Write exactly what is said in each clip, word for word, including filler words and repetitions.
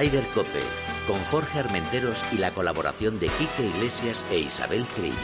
Ryder Cope, con Jorge Armenteros y la colaboración de Quique Iglesias e Isabel Trillo.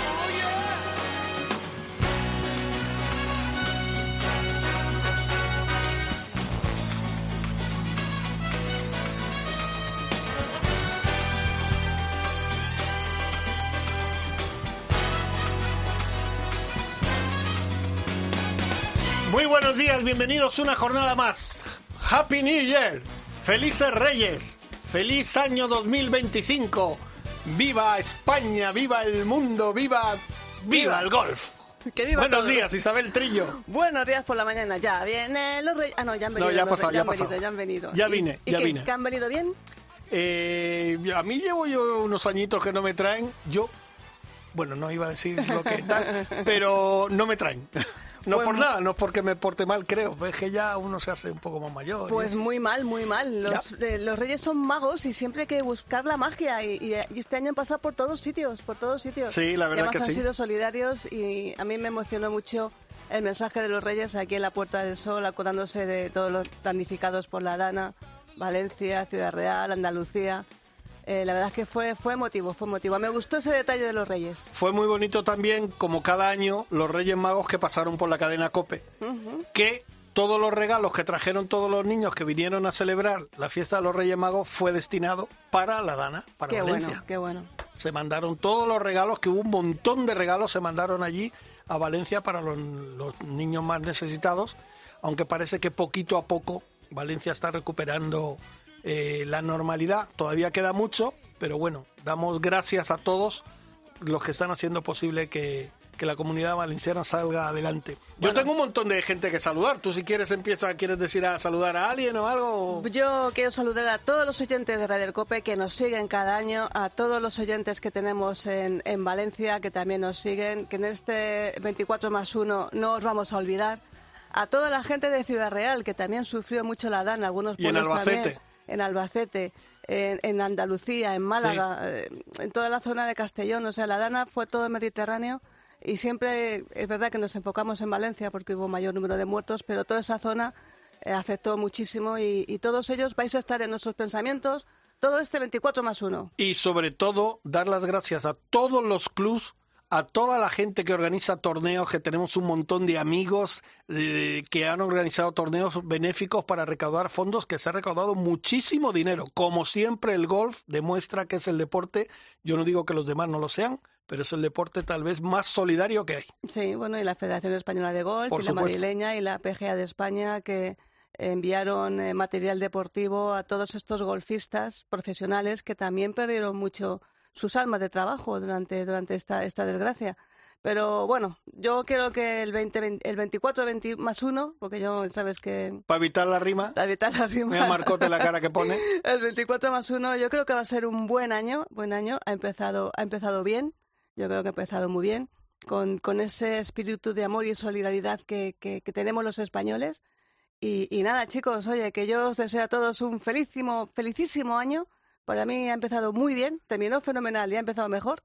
Muy buenos días, bienvenidos una jornada más. Happy New Year, felices Reyes, feliz año dos mil veinticinco. Viva España, viva el mundo, viva, viva, viva el golf. Que viva Buenos todos. días, Isabel Trillo. Buenos días por la mañana, ya vienen los Reyes. Ah, no, ya han venido. No, ya ha los pasado, Reyes, ya ha han venido, pasado. ya han venido. Ya ¿Y- vine, y ya qué, vine. ¿Que han venido bien? Eh, a mí llevo yo unos añitos que no me traen, yo, bueno, no iba a decir lo que tal, pero no me traen. No Pues por mu- nada, no es porque me porte mal, creo, es que ya uno se hace un poco más mayor. y Pues eso. muy mal, muy mal. Los, eh, los Reyes son magos y siempre hay que buscar la magia. Y, y- y este año han pasado por todos sitios, por todos sitios. Sí, la verdad y además que han sí. sido solidarios y a mí me emocionó mucho el mensaje de los Reyes aquí en la Puerta del Sol, acordándose de todos los damnificados por la Dana, Valencia, Ciudad Real, Andalucía. Eh, la verdad es que fue, fue emotivo, fue emotivo. Me gustó ese detalle de los Reyes. Fue muy bonito también, como cada año, los Reyes Magos que pasaron por la cadena COPE, Ujú. que todos los regalos que trajeron todos los niños que vinieron a celebrar la fiesta de los Reyes Magos fue destinado para la Dana, para Qué Valencia. bueno, qué bueno. Se mandaron todos los regalos, que hubo un montón de regalos, se mandaron allí a Valencia para los, los niños más necesitados, aunque parece que poquito a poco Valencia está recuperando eh, la normalidad. Todavía queda mucho, pero bueno, damos gracias a todos los que están haciendo posible que, que la comunidad valenciana salga adelante. Yo Bueno. tengo un montón de gente que saludar. Tú si quieres empieza, ¿quieres decir a saludar a alguien o algo? Yo quiero saludar a todos los oyentes de Radio Cope que nos siguen cada año, a todos los oyentes que tenemos en, en Valencia que también nos siguen, que en este veinticuatro más uno no os vamos a olvidar, a toda la gente de Ciudad Real que también sufrió mucho la Dana, algunos Y en pueblos Albacete. también, en Albacete, en, en Andalucía, en Málaga, eh, en toda la zona de Castellón, o sea, la Dana fue todo el Mediterráneo. Y siempre es verdad que nos enfocamos en Valencia porque hubo mayor número de muertos, pero toda esa zona eh, afectó muchísimo y, y todos ellos vais a estar en nuestros pensamientos todo este veinticuatro más uno. Y sobre todo, dar las gracias a todos los clubs, a toda la gente que organiza torneos, que tenemos un montón de amigos eh, que han organizado torneos benéficos para recaudar fondos, que se ha recaudado muchísimo dinero. Como siempre, el golf demuestra que es el deporte, yo no digo que los demás no lo sean, pero es el deporte tal vez más solidario que hay. Sí, bueno, y la Federación Española de Golf, Por y la supuesto. madrileña y la P G A de España que enviaron eh, material deportivo a todos estos golfistas profesionales que también perdieron mucho sus almas de trabajo durante, durante esta, esta desgracia. Pero bueno, yo quiero que el, veinte, el veinticuatro veinte más uno, porque yo sabes que Para evitar la rima, la evitar la rima. mira Marcote la cara que pone. El veinticuatro más uno, yo creo que va a ser un buen año, buen año. Ha empezado, ha empezado bien, yo creo que ha empezado muy bien, con, con ese espíritu de amor y solidaridad que, que, que tenemos los españoles. Y, y nada, chicos, oye, que yo os deseo a todos un felicísimo, felicísimo año. Para mí ha empezado muy bien, terminó fenomenal y ha empezado mejor.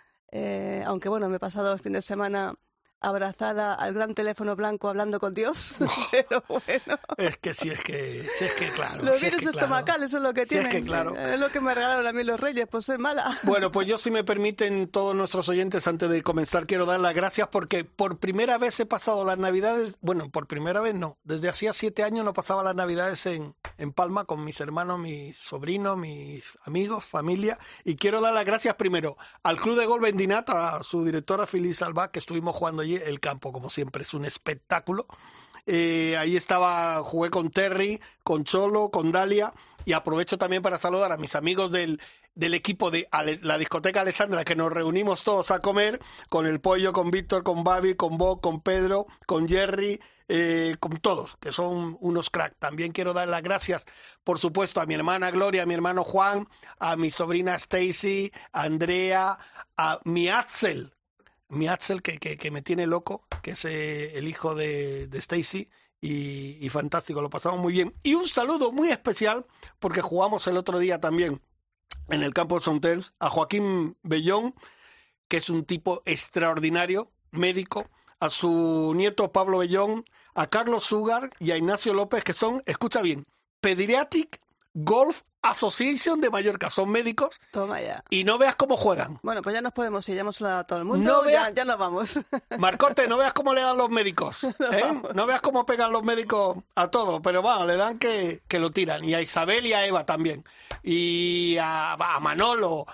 Eh, aunque bueno, me he pasado el fin de semana abrazada al gran teléfono blanco hablando con Dios, pero bueno. Es que sí, es que, sí, es que claro. Los sí es virus que claro. estomacales es lo que Sí, es tienen. que claro. Es lo que me regalaron a mí los reyes, pues soy mala. Bueno, pues yo, si me permiten, todos nuestros oyentes, antes de comenzar, quiero dar las gracias porque por primera vez he pasado las Navidades, bueno, por primera vez no, desde hacía siete años no pasaba las Navidades en, en Palma con mis hermanos, mis sobrinos, mis amigos, familia, y quiero dar las gracias primero al Club de Golf Vendinat, a su directora Feliz Alba, que estuvimos jugando allí. El campo, como siempre, es un espectáculo. Eh, ahí estaba, jugué con Terry, con Cholo, con Dalia, y aprovecho también para saludar a mis amigos del, del equipo de Ale, la discoteca Alessandra, que nos reunimos todos a comer, con el Pollo, con Víctor, con Babi, con Bob, con Pedro, con Jerry, eh, con todos, que son unos crack. También quiero dar las gracias, por supuesto, a mi hermana Gloria, a mi hermano Juan, a mi sobrina Stacy, a Andrea, a mi Axel, mi Axel que, que, que me tiene loco, que es eh, el hijo de, de Stacy, y, y fantástico, lo pasamos muy bien. Y un saludo muy especial, porque jugamos el otro día también en el campo de Sontels, a Joaquín Bellón, que es un tipo extraordinario, médico, a su nieto Pablo Bellón, a Carlos Sugar y a Ignacio López, que son, escucha bien, Pediatric Golf Association de Mallorca, son médicos. Toma ya. Y no veas cómo juegan. Bueno, pues ya nos podemos ir, ya hemos hablado a todo el mundo, No veas... ya, ya nos vamos. Marcote, no veas cómo le dan los médicos, ¿eh? No veas cómo pegan los médicos a todo, pero bueno, le dan que, que lo tiran. Y a Isabel y a Eva también. Y a, a Manolo,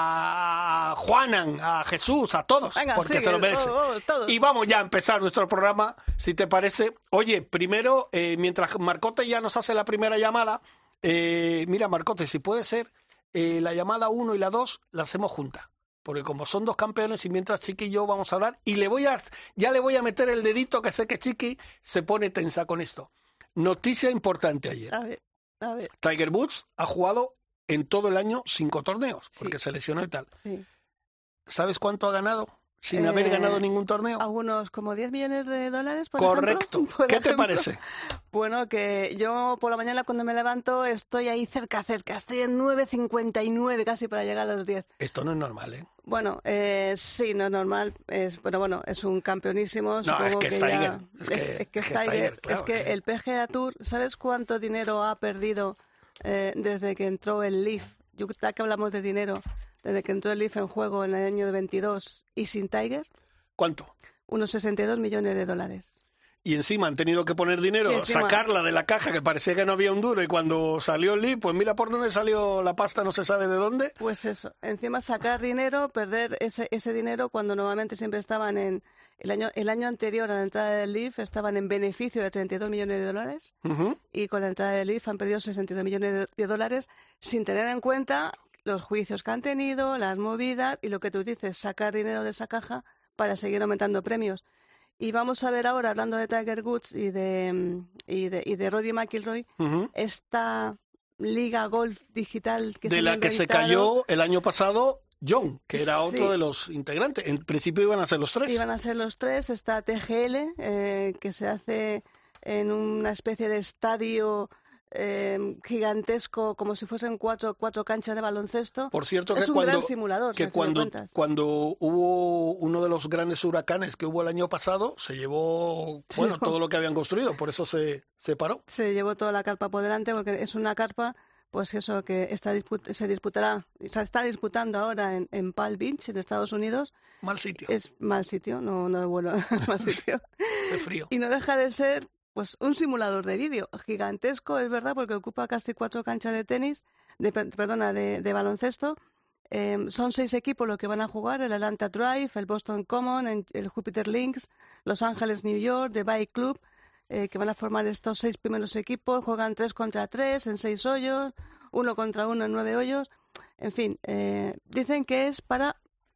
a Juanan, a Jesús, a todos, Venga, porque sigue, se lo merecen. oh, oh, todos. Y vamos ya a empezar nuestro programa, si te parece. Oye, primero, eh, mientras Marcote ya nos hace la primera llamada, eh, mira, Marcote, si puede ser, eh, la llamada uno y la dos la hacemos juntas. Porque como son dos campeones y mientras Chiqui y yo vamos a hablar, y le voy a, ya le voy a meter el dedito, que sé que Chiqui se pone tensa con esto. Noticia importante ayer. A ver, a ver. Tiger Woods ha jugado en todo el año cinco torneos, Sí. porque se lesionó y tal. Sí. ¿Sabes cuánto ha ganado sin Eh, haber ganado ningún torneo? Algunos como diez millones de dólares, por Correcto. ejemplo. Por ¿Qué te ejemplo. parece? Bueno, que yo por la mañana cuando me levanto estoy ahí cerca, cerca. Estoy en nueve cincuenta y nueve casi para llegar a los diez. Esto no es normal, ¿eh? Bueno, eh, sí, no es normal, es, pero bueno, es un campeonísimo. No, supongo es que es Tiger. ya- Es que- es, es que es que es es Tiger. Tiger, claro, Es que que- el P G A Tour, ¿sabes cuánto dinero ha perdido eh, desde que entró el Leaf? Yo, ya que hablamos de dinero, desde que entró el Leaf en juego en el año veintidós y sin Tiger, ¿Cuánto? unos sesenta y dos millones de dólares. Y encima han tenido que poner dinero, Y encima- sacarla de la caja, que parecía que no había un duro, y cuando salió el Lee, pues mira por dónde salió la pasta, no se sabe de dónde. Pues eso, encima sacar dinero, perder ese, ese dinero cuando normalmente siempre estaban en... El año, el año anterior a la entrada del Leaf estaban en beneficio de treinta y dos millones de dólares Ujú. y con la entrada del Leaf han perdido sesenta y dos millones de, de dólares sin tener en cuenta los juicios que han tenido, las movidas y lo que tú dices, sacar dinero de esa caja para seguir aumentando premios. Y vamos a ver ahora, hablando de Tiger Woods y de, y de, y de Rory McIlroy, Ujú. esta liga golf digital que De se la han que se inventado, cayó el año pasado John, que era otro Sí. de los integrantes. En principio iban a ser los tres. Iban a ser los tres. Está T G L, eh, que se hace en una especie de estadio eh, gigantesco, como si fuesen cuatro, cuatro canchas de baloncesto. Por cierto, es que un cuando, gran simulador, que si me cuando, cuentas. cuando hubo uno de los grandes huracanes que hubo el año pasado, se llevó bueno Sí. todo lo que habían construido, por eso se, se paró. Se llevó toda la carpa por delante porque es una carpa, pues eso, que está disput- se disputará, se está disputando ahora en, en Palm Beach, en Estados Unidos. Mal sitio, Es mal sitio, no, no es bueno, mal sitio. hace frío. Y no deja de ser pues un simulador de vídeo gigantesco, es verdad, porque ocupa casi cuatro canchas de tenis, de, per- perdona, de, de baloncesto. Eh, son seis equipos los que van a jugar, el Atlanta Drive, el Boston Common, el el Jupiter Links, Los Ángeles New York, The Bike Club, eh, que van a formar estos seis primeros equipos, juegan tres contra tres en seis hoyos, uno contra uno en nueve hoyos. En fin, eh, dicen que es para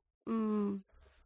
mm,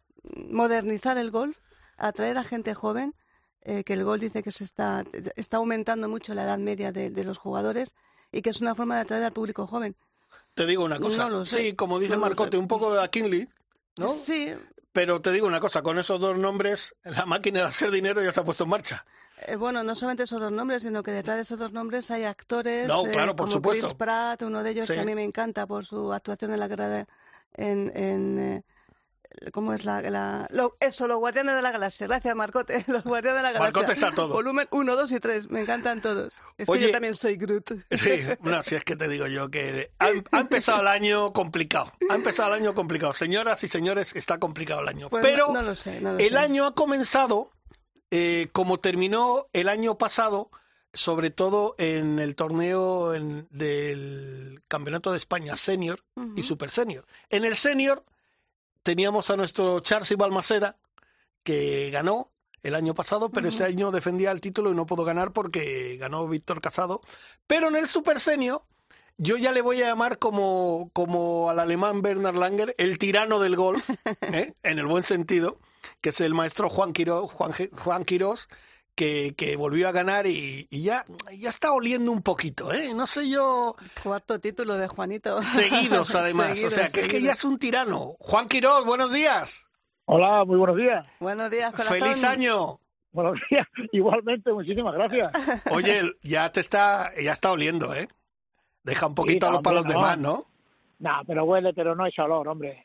modernizar el golf, atraer a gente joven, eh, que el golf dice que se está, está aumentando mucho la edad media de, de los jugadores y que es una forma de atraer al público joven. Te digo una cosa, No lo sé. sí, como dice No lo Marcote, sé. un poco de Kinley, ¿no? Sí, Pero te digo una cosa, con esos dos nombres, la máquina de hacer dinero ya se ha puesto en marcha. eh, bueno, no solamente esos dos nombres, sino que detrás de esos dos nombres hay actores No, eh, claro, por como supuesto. Chris Pratt, uno de ellos Sí. que a mí me encanta por su actuación en la guerra de, en, en eh, ¿cómo es la, la lo- eso, los Guardianes de la Galaxia? Gracias, Marcote, los Guardianes de la Galaxia. Marcote está todo. Volumen uno, dos y tres, me encantan todos. Es Oye, que yo también soy Groot. Sí, no, si es que te digo yo que ha, ha empezado el año complicado. Ha empezado el año complicado. Señoras y señores, está complicado el año. Pues Pero no, no lo sé, no lo el sé. año ha comenzado eh, como terminó el año pasado, sobre todo en el torneo en- del Campeonato de España Senior y Ujú. Super Senior. En el Senior teníamos a nuestro Charles Balmaceda, que ganó el año pasado, pero este año defendía el título y no pudo ganar porque ganó Víctor Casado. Pero en el Super Senior, yo ya le voy a llamar como, como al alemán Bernhard Langer, el tirano del golf, ¿eh? En el buen sentido, que es el maestro Juan Quirós, Juan, Ge- Juan Quirós, que, que volvió a ganar y, y ya, ya está oliendo un poquito, ¿eh? No sé yo, Cuarto título de Juanito. seguidos además, Seguidos, o sea, que es que seguidos. ya es un tirano. Juan Quirós, buenos días. Hola, muy buenos días. Buenos días, corazón. Feliz año. Buenos días, igualmente, muchísimas gracias. Oye, ya te está, ya está oliendo, ¿eh? Deja un poquito Sí, a los para los hombre, no. demás, ¿no? Nah, pero huele, pero no es olor, hombre.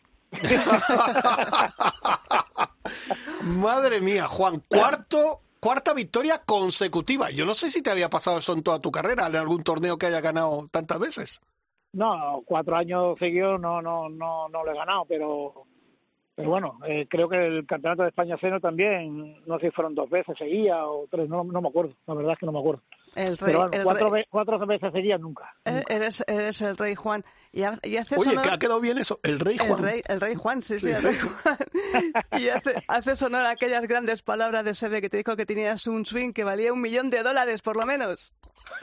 Madre mía, Juan, cuarto, cuarta victoria consecutiva. Yo no sé si te había pasado eso en toda tu carrera, en algún torneo que haya ganado tantas veces. No, cuatro años seguidos no, no, no, no lo he ganado, pero, pero bueno, eh, creo que el Campeonato de España Senior también, no sé si fueron dos veces seguidas o tres, no, no me acuerdo, la verdad es que no me acuerdo. El rey, pero bueno, el cuatro, rey. Ve, cuatro veces seguidas nunca. nunca. Eres, eres el rey Juan. Y, ha, y hace Oye, sonor... que ha quedado bien eso, el rey Juan. El rey, el rey Juan, sí, sí, el rey Juan. Y hace, hace sonor aquellas grandes palabras de Seve que te dijo que tenías un swing que valía un millón de dólares, por lo menos.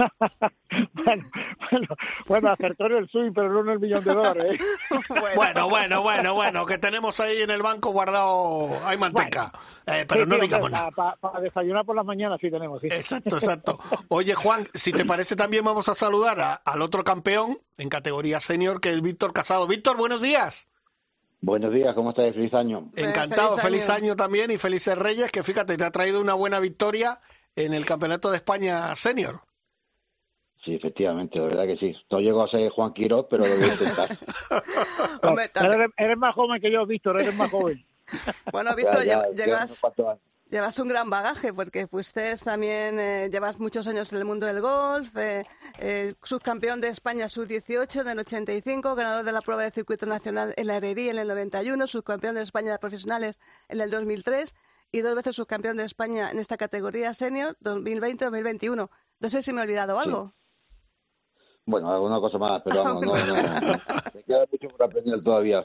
bueno, bueno, bueno, acertó en el swing, pero no en el millón de dólares. ¿eh? bueno. bueno, bueno, bueno, bueno, que tenemos ahí en el banco guardado, hay manteca. Bueno, eh, pero sí, no sí, digamos para, nada. Para, para desayunar por las mañanas sí tenemos, sí. Exacto, exacto. Oye, Juan, si te parece también vamos a saludar a, al otro campeón en categoría senior, que es Víctor Casado. Víctor, buenos días. Buenos días, ¿cómo estáis? Feliz año. Encantado, feliz, feliz año. año también y felices Reyes, que fíjate, te ha traído una buena victoria en el Campeonato de España Senior. Sí, efectivamente, la verdad que sí. No llego a ser Juan Quiroz, pero lo voy a intentar. Hombre, eres, eres más joven que yo, Víctor, eres más joven. Bueno, Víctor, ya, ya, llevas, ya llevas un gran bagaje, porque fuiste también, eh, llevas muchos años en el mundo del golf, eh, eh, subcampeón de España sub dieciocho en el ochenta y cinco, ganador de la prueba de circuito nacional en la Herrería en el noventa y uno, subcampeón de España de profesionales en el dos mil tres y dos veces subcampeón de España en esta categoría senior dos mil veinte dos mil veintiuno. No sé si me he olvidado algo. Sí. Bueno, alguna cosa más, pero vamos, no, no, no. Me queda mucho por aprender todavía.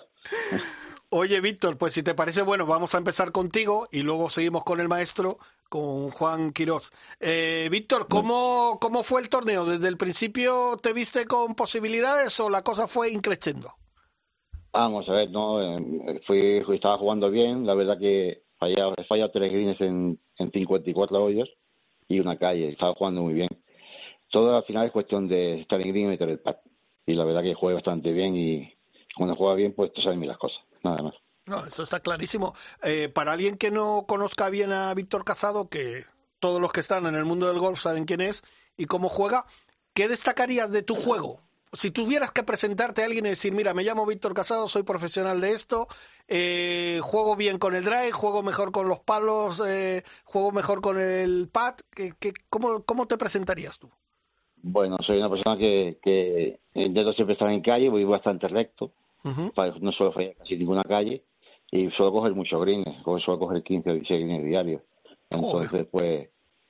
Oye, Víctor, pues si te parece, bueno, vamos a empezar contigo y luego seguimos con el maestro, con Juan Quiroz. Eh, Víctor, ¿cómo, ¿cómo fue el torneo? ¿Desde el principio te viste con posibilidades o la cosa fue increciendo? Vamos a ver, no, eh, fui, fui, estaba jugando bien, la verdad que he fallado, he fallado tres greens en, en cincuenta y cuatro hoyos y una calle, estaba jugando muy bien. Todo al final es cuestión de estar en green y meter el pad. Y la verdad que jugué bastante bien y cuando juega bien, pues te salen bien las cosas, nada más. No, eso está clarísimo. Eh, para alguien que no conozca bien a Víctor Casado, que todos los que están en el mundo del golf saben quién es y cómo juega, ¿qué destacarías de tu juego? Si tuvieras que presentarte a alguien y decir, mira, me llamo Víctor Casado, soy profesional de esto, eh, juego bien con el drive, juego mejor con los palos, eh, juego mejor con el pad, ¿qué, qué, cómo, ¿cómo te presentarías tú? Bueno, soy una persona que, que intento siempre estar en calle, voy bastante recto, uh-huh. No suelo fallar casi ninguna calle y suelo coger muchos greens, suelo coger quince o dieciséis greens diarios. Entonces, Joder. pues,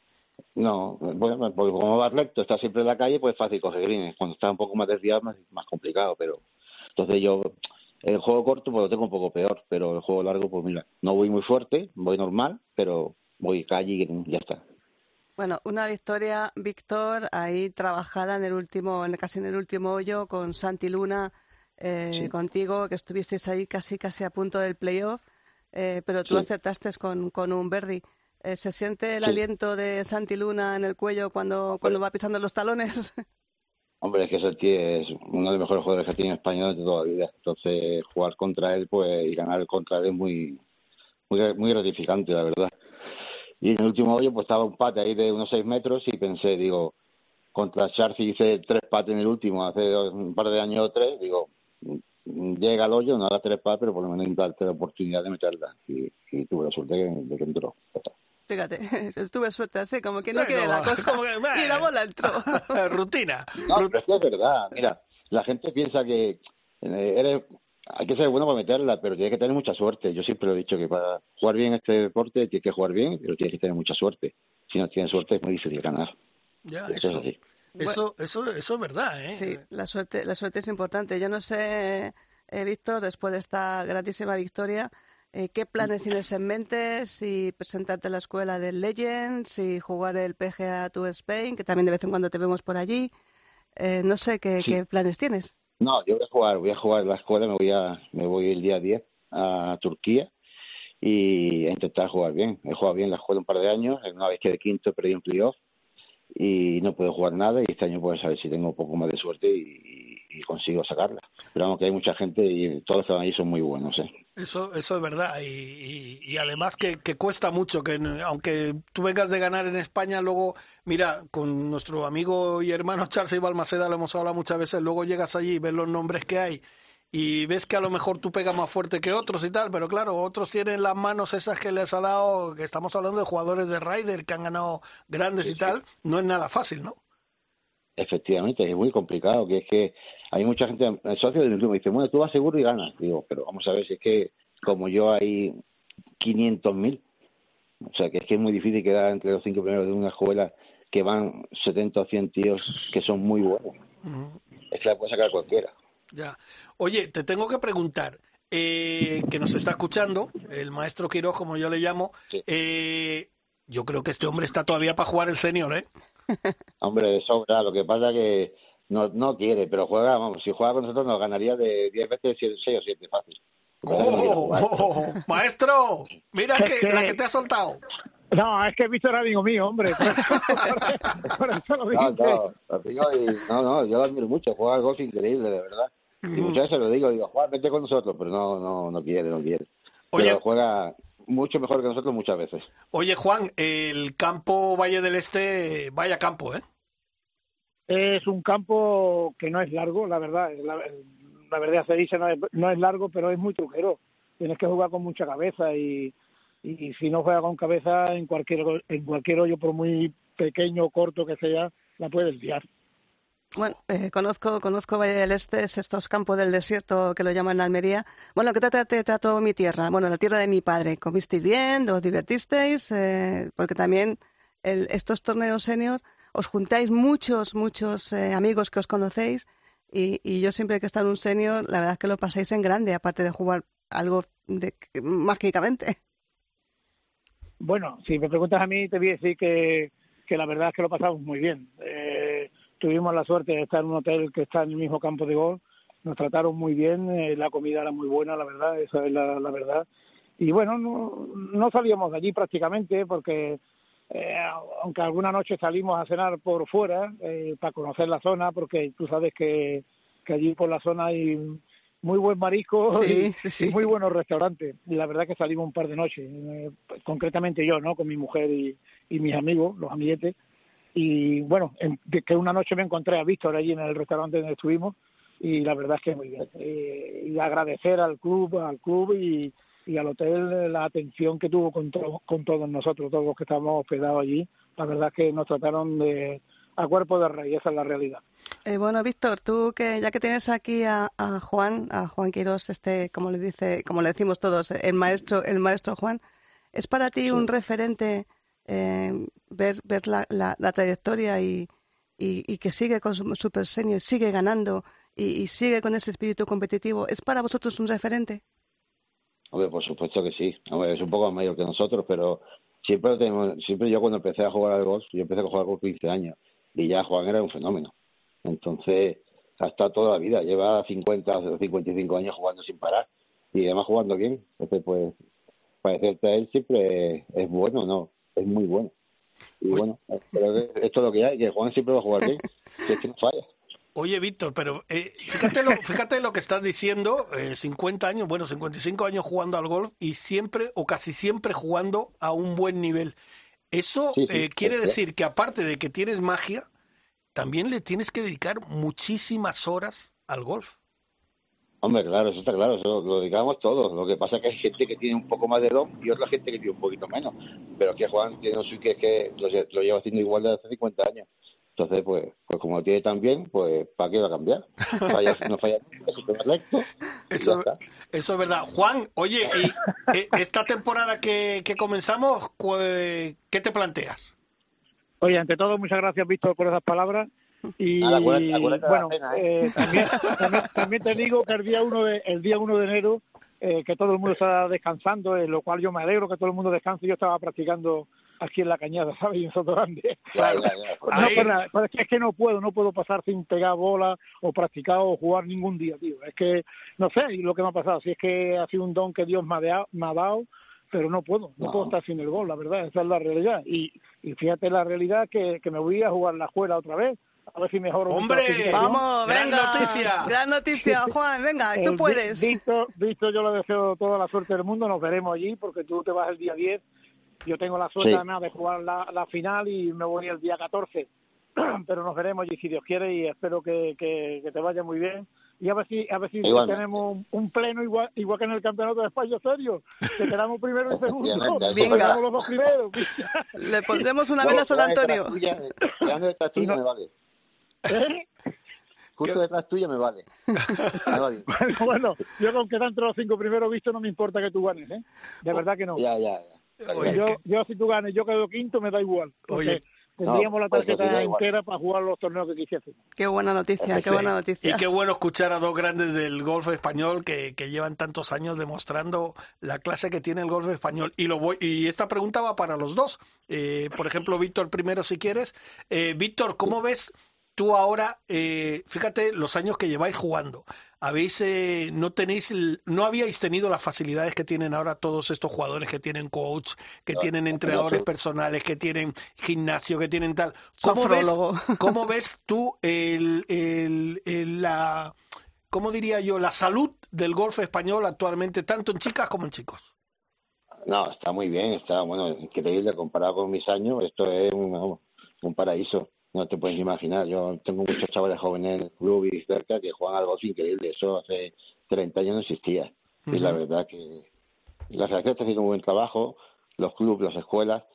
no, bueno, porque como vas recto, estás siempre en la calle, pues es fácil coger greens. Cuando estás un poco más desviado, más, más complicado, pero entonces yo, el juego corto pues lo tengo un poco peor, pero el juego largo, pues mira, no voy muy fuerte, voy normal, pero voy calle y ya está. Bueno, una victoria, Víctor, ahí trabajada en el último, en casi en el último hoyo con Santi Luna, eh, sí. contigo, que estuvisteis ahí casi casi a punto del playoff, eh, pero tú sí. acertaste con, con un birdie. Eh, ¿Se siente el sí. aliento de Santi Luna en el cuello cuando, cuando va pisando los talones? Hombre, es que Santi es uno de los mejores jugadores que tiene España de toda la vida. Entonces, jugar contra él pues y ganar contra él es muy, muy, muy gratificante, la verdad. Y en el último hoyo pues estaba un pate ahí de unos seis metros y pensé, digo, contra Charcy hice tres pates en el último, hace un par de años o tres, digo, llega al hoyo, no hará tres pates, pero por lo menos darte la oportunidad de meterla. Y, y tuve la suerte de, de que entró. Fíjate, tuve suerte así, como que no sí, quiere no, la cosa que, bueno, y la bola entró. Rutina. No, pero es que es verdad, mira, la gente piensa que eres... Hay que ser bueno para meterla, pero tienes que tener mucha suerte. Yo siempre lo he dicho que para jugar bien este deporte tienes que jugar bien, pero tienes que tener mucha suerte. Si no tienes suerte es muy difícil ganar. Ya, eso, eso es así. Eso, eso, eso es verdad, ¿eh? Sí, la suerte, la suerte es importante. Yo no sé, eh, Víctor, después de esta grandísima victoria, eh, ¿qué planes tienes en mente? Si presentarte a la escuela del Legends, si jugar el P G A Tour Spain, que también de vez en cuando te vemos por allí. Eh, no sé qué, sí. qué planes tienes. No, yo voy a jugar, voy a jugar en la escuela, me voy a, me voy el día diez a Turquía y a intentar jugar bien. He jugado bien en la escuela un par de años, una vez quedé quinto, perdí un playoff y no puedo jugar nada y este año pues a ver si tengo un poco más de suerte y, y consigo sacarla. Pero vamos, que hay mucha gente y todos los que van allí son muy buenos, ¿eh? Eso, eso es verdad y, y, y además que, que cuesta mucho, que aunque tú vengas de ganar en España, luego, mira, con nuestro amigo y hermano Charles Balmaceda lo hemos hablado muchas veces, luego llegas allí y ves los nombres que hay y ves que a lo mejor tú pegas más fuerte que otros y tal, pero claro, otros tienen las manos esas que les ha dado, que estamos hablando de jugadores de Ryder que han ganado grandes sí, y tal, sí. No es nada fácil, ¿no? Efectivamente, es muy complicado, que es que hay mucha gente, el socio del club me dice, bueno, tú vas seguro y ganas. Digo, pero vamos a ver, si es que como yo hay quinientos mil, o sea, que es que es muy difícil quedar entre los cinco primeros de una escuela que van setenta o cien tíos que son muy buenos. Uh-huh. Es que la puede sacar cualquiera. Ya. Oye, te tengo que preguntar, eh, que nos está escuchando, el maestro Quiroz, como yo le llamo, sí. eh, yo creo que este hombre está todavía para jugar el senior, ¿eh? Hombre, de sobra, lo que pasa que no, no quiere, pero juega, vamos, si juega con nosotros nos ganaría de diez veces seis o siete, fácil. Oh, oh, oh, maestro, mira que, que la que te ha soltado. No, es que Víctor era amigo mío, hombre. Por eso, por eso lo no, no, lo digo y, no, no, yo lo admiro mucho, juega al golf increíble, de verdad. Y mm. muchas veces lo digo, digo, Juan, vete con nosotros, pero no, no, no quiere, no quiere. Oye, pero juega mucho mejor que nosotros muchas veces. Oye, Juan, el campo Valle del Este, vaya campo, ¿eh? Es un campo que no es largo, la verdad. La, la verdad se dice, no es, no es largo, pero es muy truquero. Tienes que jugar con mucha cabeza y, y si no juegas con cabeza, en cualquier, en cualquier hoyo, por muy pequeño o corto que sea, la puedes liar. Bueno, eh, conozco conozco Valle del Este, es estos campos del desierto que lo llaman Almería. Bueno, ¿qué te, te trató mi tierra? Bueno, la tierra de mi padre. ¿Comisteis bien? ¿Os divertisteis? Eh, porque también el, estos torneos senior os juntáis muchos, muchos eh, amigos que os conocéis y, y yo siempre que he estado en un senior, la verdad es que lo pasáis en grande, aparte de jugar algo de, mágicamente. Bueno, si me preguntas a mí, te voy a decir que, que la verdad es que lo pasamos muy bien. Eh, Tuvimos la suerte de estar en un hotel que está en el mismo campo de golf. Nos trataron muy bien, eh, la comida era muy buena, la verdad, esa es la, la verdad. Y bueno, no, no salíamos de allí prácticamente porque, eh, aunque alguna noche salimos a cenar por fuera eh, para conocer la zona, porque tú sabes que, que allí por la zona hay muy buen marisco sí, y, sí. y muy buenos restaurantes. Y la verdad que salimos un par de noches, eh, concretamente yo, ¿no? Con mi mujer y, y mis amigos, los amiguetes. Y bueno, en, que una noche me encontré a Víctor allí en el restaurante donde estuvimos y la verdad es que muy bien. Eh, y agradecer al club, al club y, y al hotel la atención que tuvo con, to, con todos nosotros, todos los que estábamos hospedados allí. La verdad es que nos trataron de a cuerpo de rey, esa es la realidad. Eh, bueno, Víctor, tú que ya que tienes aquí a, a Juan, a Juan Quiroz, este, como le dice, como le decimos todos, el maestro, el maestro Juan, ¿es para ti sí. un referente? Eh, ver ver la, la, la trayectoria y, y, y que sigue con su Super Senior, sigue ganando y, y sigue con ese espíritu competitivo, ¿es para vosotros un referente? Hombre, por supuesto que sí. Hombre, es un poco más mayor que nosotros, pero siempre tenemos, siempre yo cuando empecé a jugar al golf, yo empecé a jugar con quince años y ya Juan era un fenómeno. Entonces, hasta toda la vida, lleva cincuenta o cincuenta y cinco años jugando sin parar y además jugando bien. Entonces, pues, parecerte a él siempre es bueno, ¿no? Es muy bueno. Y Uy. bueno, pero esto es lo que hay, que Juan siempre va a jugar bien, que es que no falla. Oye, Víctor, pero eh, fíjate, lo, fíjate lo que estás diciendo, eh, cincuenta años, bueno, cincuenta y cinco años jugando al golf y siempre o casi siempre jugando a un buen nivel. Eso sí, sí, eh, quiere sí, decir que aparte de que tienes magia, también le tienes que dedicar muchísimas horas al golf. Hombre, claro, eso está claro, eso lo dedicamos todos. Lo que pasa es que hay gente que tiene un poco más de don y otra gente que tiene un poquito menos. Pero que Juan tiene un que es que lo, lo lleva haciendo igual desde hace cincuenta años. Entonces, pues, pues como lo tiene tan bien, pues ¿para qué va a cambiar? Falla, no falla, es perfecto. Eso, eso es verdad. Juan, oye, y esta temporada que, que comenzamos, ¿qué te planteas? Oye, ante todo, muchas gracias, Víctor, por esas palabras. Y ah, acuérdate, acuérdate bueno, pena, ¿eh? eh, también, también, también te digo que el día uno de, el día uno de enero, eh, que todo el mundo está descansando, en lo cual yo me alegro que todo el mundo descanse. Yo estaba practicando aquí en la Cañada, ¿sabes? Y en Sotogrande. Claro, claro, claro. No, pero, nada, pero es, que, es que no puedo, no puedo pasar sin pegar bola o practicar o jugar ningún día, tío. Es que, no sé, y lo que me ha pasado, si es que ha sido un don que Dios me ha, de, me ha dado, pero no puedo, no, no puedo estar sin el gol, la verdad, esa es la realidad. Y, y fíjate la realidad que, que me voy a jugar la escuela otra vez. A ver si mejor. ¡Hombre! ¡Vamos! ¡Gran venga, noticia! ¡Gran noticia, Juan! Venga, tú puedes. Visto, visto, yo le deseo toda la suerte del mundo. Nos veremos allí porque tú te vas el día diez. Yo tengo la suerte, sí, además de jugar la, la final y me voy el día catorce. Pero nos veremos allí si Dios quiere y espero que, que, que te vaya muy bien. Y a ver si, a ver si tenemos un pleno igual, igual que en el Campeonato de España, serio. Que quedamos primero y segundo. Venga. Los dos primeros. Le pondremos una vela a San Antonio. ¿Eh? Justo detrás tuyo me vale. Me vale. Bueno, bueno, yo con que entre los cinco primeros vistos no me importa que tú ganes, ¿eh? De verdad que no. Ya, ya, ya. Oye, Yo, que- yo si tú ganes, yo quedo quinto, me da igual. Porque Oye, tendríamos no, la pues, tarjeta sí, da igual. entera para jugar los torneos que quisiésemos. Qué buena noticia, qué Sí. buena noticia. Y qué bueno escuchar a dos grandes del golf español que, que llevan tantos años demostrando la clase que tiene el golf español. Y lo voy y esta pregunta va para los dos. Eh, por ejemplo, Víctor primero, si quieres. Eh, Víctor, ¿cómo ves tú ahora? Eh, fíjate los años que lleváis jugando. Habéis, eh, no tenéis, el- no habíais tenido las facilidades que tienen ahora todos estos jugadores que tienen coach, que No, tienen no, entrenadores no. personales, que tienen gimnasio, que tienen tal. ¿Cómo ves, Sofrólogo. cómo ves tú el, el, el- la, cómo diría yo, la salud del golf español actualmente, tanto en chicas como en chicos? No, está muy bien, está, bueno, increíble comparado con mis años. Esto es un, vamos, un paraíso. No te puedes imaginar. Yo tengo muchos chavales jóvenes en el club y cerca que juegan al golf increíble. Eso hace treinta años no existía. Y la Ujú. verdad que la federación está haciendo un buen trabajo, los clubes, las escuelas,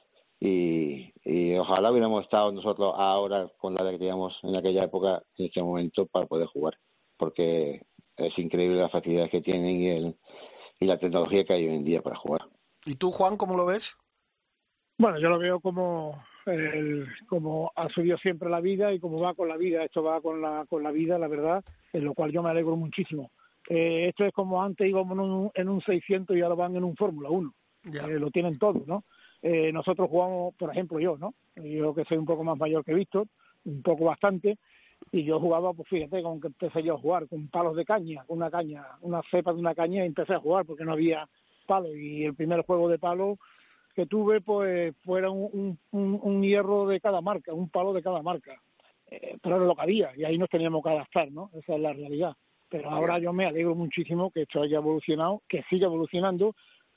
y, y ojalá hubiéramos estado nosotros ahora con la que teníamos en aquella época, en este momento, para poder jugar. Porque es increíble las facilidades que tienen y, el, y la tecnología que hay hoy en día para jugar. ¿Y tú, Juan, cómo lo ves? Bueno, yo lo veo como el, como ha subido siempre la vida y como va con la vida. Esto va con la con la vida, la verdad, en lo cual yo me alegro muchísimo. Eh, esto es como antes íbamos en un, en un seiscientos y ahora van en un Fórmula uno. Ya. Eh, lo tienen todos, ¿no? Eh, nosotros jugamos, por ejemplo, yo, ¿no? Yo que soy un poco más mayor que Víctor, un poco bastante, y yo jugaba, pues fíjate, con que empecé yo a jugar, con palos de caña, una caña, una cepa de una caña, y empecé a jugar porque no había palos. Y el primer juego de palos que tuve, pues, fuera un, un, un hierro de cada marca, un palo de cada marca. Eh, pero era lo que había, y ahí nos teníamos que adaptar, ¿no? Esa es la realidad. Pero ahora yo me alegro muchísimo que esto haya evolucionado, que siga evolucionando,